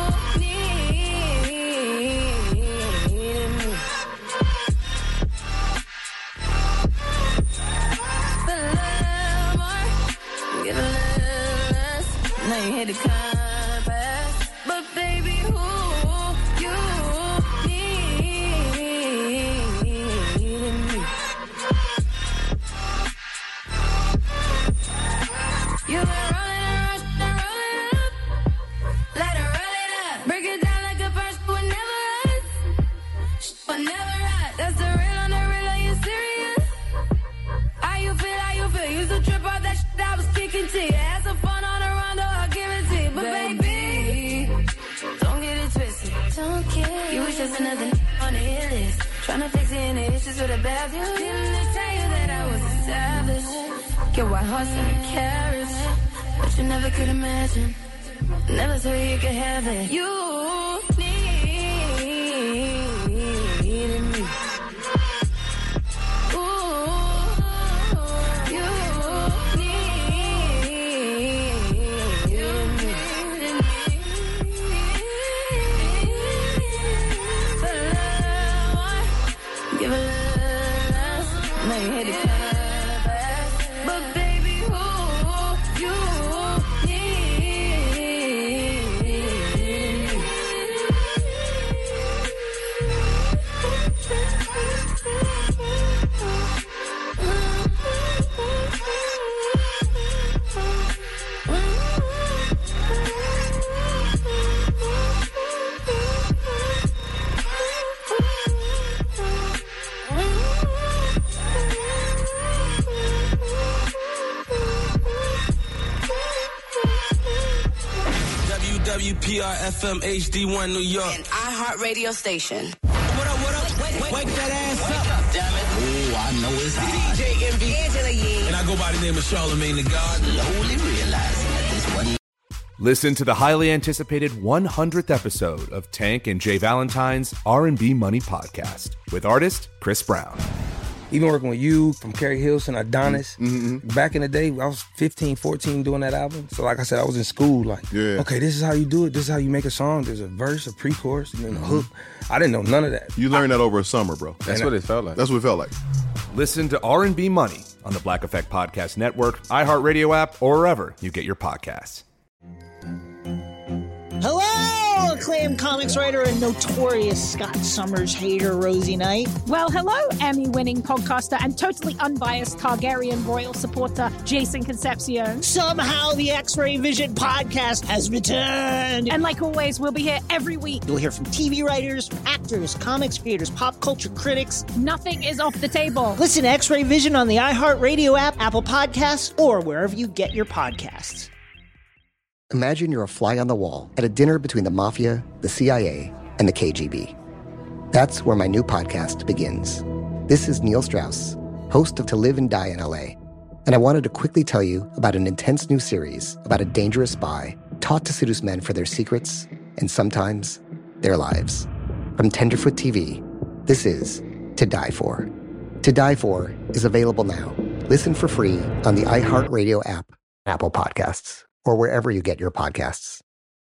Speaker 24: needed me. Put a little more, give a little less. Now you hit the compass, but baby, who you? You been rolling and rushing and rolling up. Let her roll it up. Break it down like a first would never us. Would never us. That's the real on the real, are you serious? How you feel, how you feel? Used to trip off that shit I was kicking to you. Had some fun on the run, though I'll give it to you. But baby, don't get it twisted. Don't get it. You was just another on the hit list. Tryna fix any issues with a bad dude. Didn't they tell you that I was a savage? Get white horse and a carriage, but you never could imagine. Never thought you could have it. You needed me. Ooh, you needed me. Put a little more, give a little less. Now you hit it. But baby, who you
Speaker 8: W P R F M H D one New York.
Speaker 6: An iHeartRadio station.
Speaker 8: What up, what up? Wake, wake, wake that ass
Speaker 6: wake
Speaker 8: up.
Speaker 6: up, damn it.
Speaker 8: Oh, I know it's hot.
Speaker 6: D J Envy. Angela Yee.
Speaker 8: And I go by the name of Charlamagne the God.
Speaker 6: Slowly realizing
Speaker 4: Listen to the highly anticipated one hundredth episode of Tank and Jay Valentine's R and B Money Podcast with artist Chris Brown.
Speaker 10: Even working with you, from Carrie Hilson, Adonis.
Speaker 11: Mm-hmm.
Speaker 10: Back in the day, I was fifteen, fourteen doing that album. So like I said, I was in school like,
Speaker 11: yeah.
Speaker 10: okay, this is how you do it. This is how you make a song. There's a verse, a pre-chorus, and then a hook. I didn't know none of that.
Speaker 11: You learned that over a summer, bro.
Speaker 4: That's what it felt like.
Speaker 11: That's what it felt like.
Speaker 4: Listen to R and B Money on the Black Effect Podcast Network, iHeartRadio app, or wherever you get your podcasts.
Speaker 12: Hello, acclaimed comics writer and notorious Scott Summers hater, Rosie Knight.
Speaker 25: Well, hello, Emmy-winning podcaster and totally unbiased Targaryen royal supporter, Jason Concepcion.
Speaker 12: Somehow the X-Ray Vision podcast has returned.
Speaker 25: And like always, we'll be here every week.
Speaker 12: You'll hear from T V writers, actors, comics creators, pop culture critics.
Speaker 25: Nothing is off the table.
Speaker 12: Listen to X-Ray Vision on the iHeartRadio app, Apple Podcasts, or wherever you get your podcasts.
Speaker 26: Imagine you're a fly on the wall at a dinner between the Mafia, the C I A, and the K G B. That's where my new podcast begins. This is Neil Strauss, host of To Live and Die in L A, and I wanted to quickly tell you about an intense new series about a dangerous spy taught to seduce men for their secrets and sometimes their lives. From Tenderfoot T V, this is To Die For. To Die For is available now. Listen for free on the iHeartRadio app, Apple Podcasts, or wherever you get your podcasts.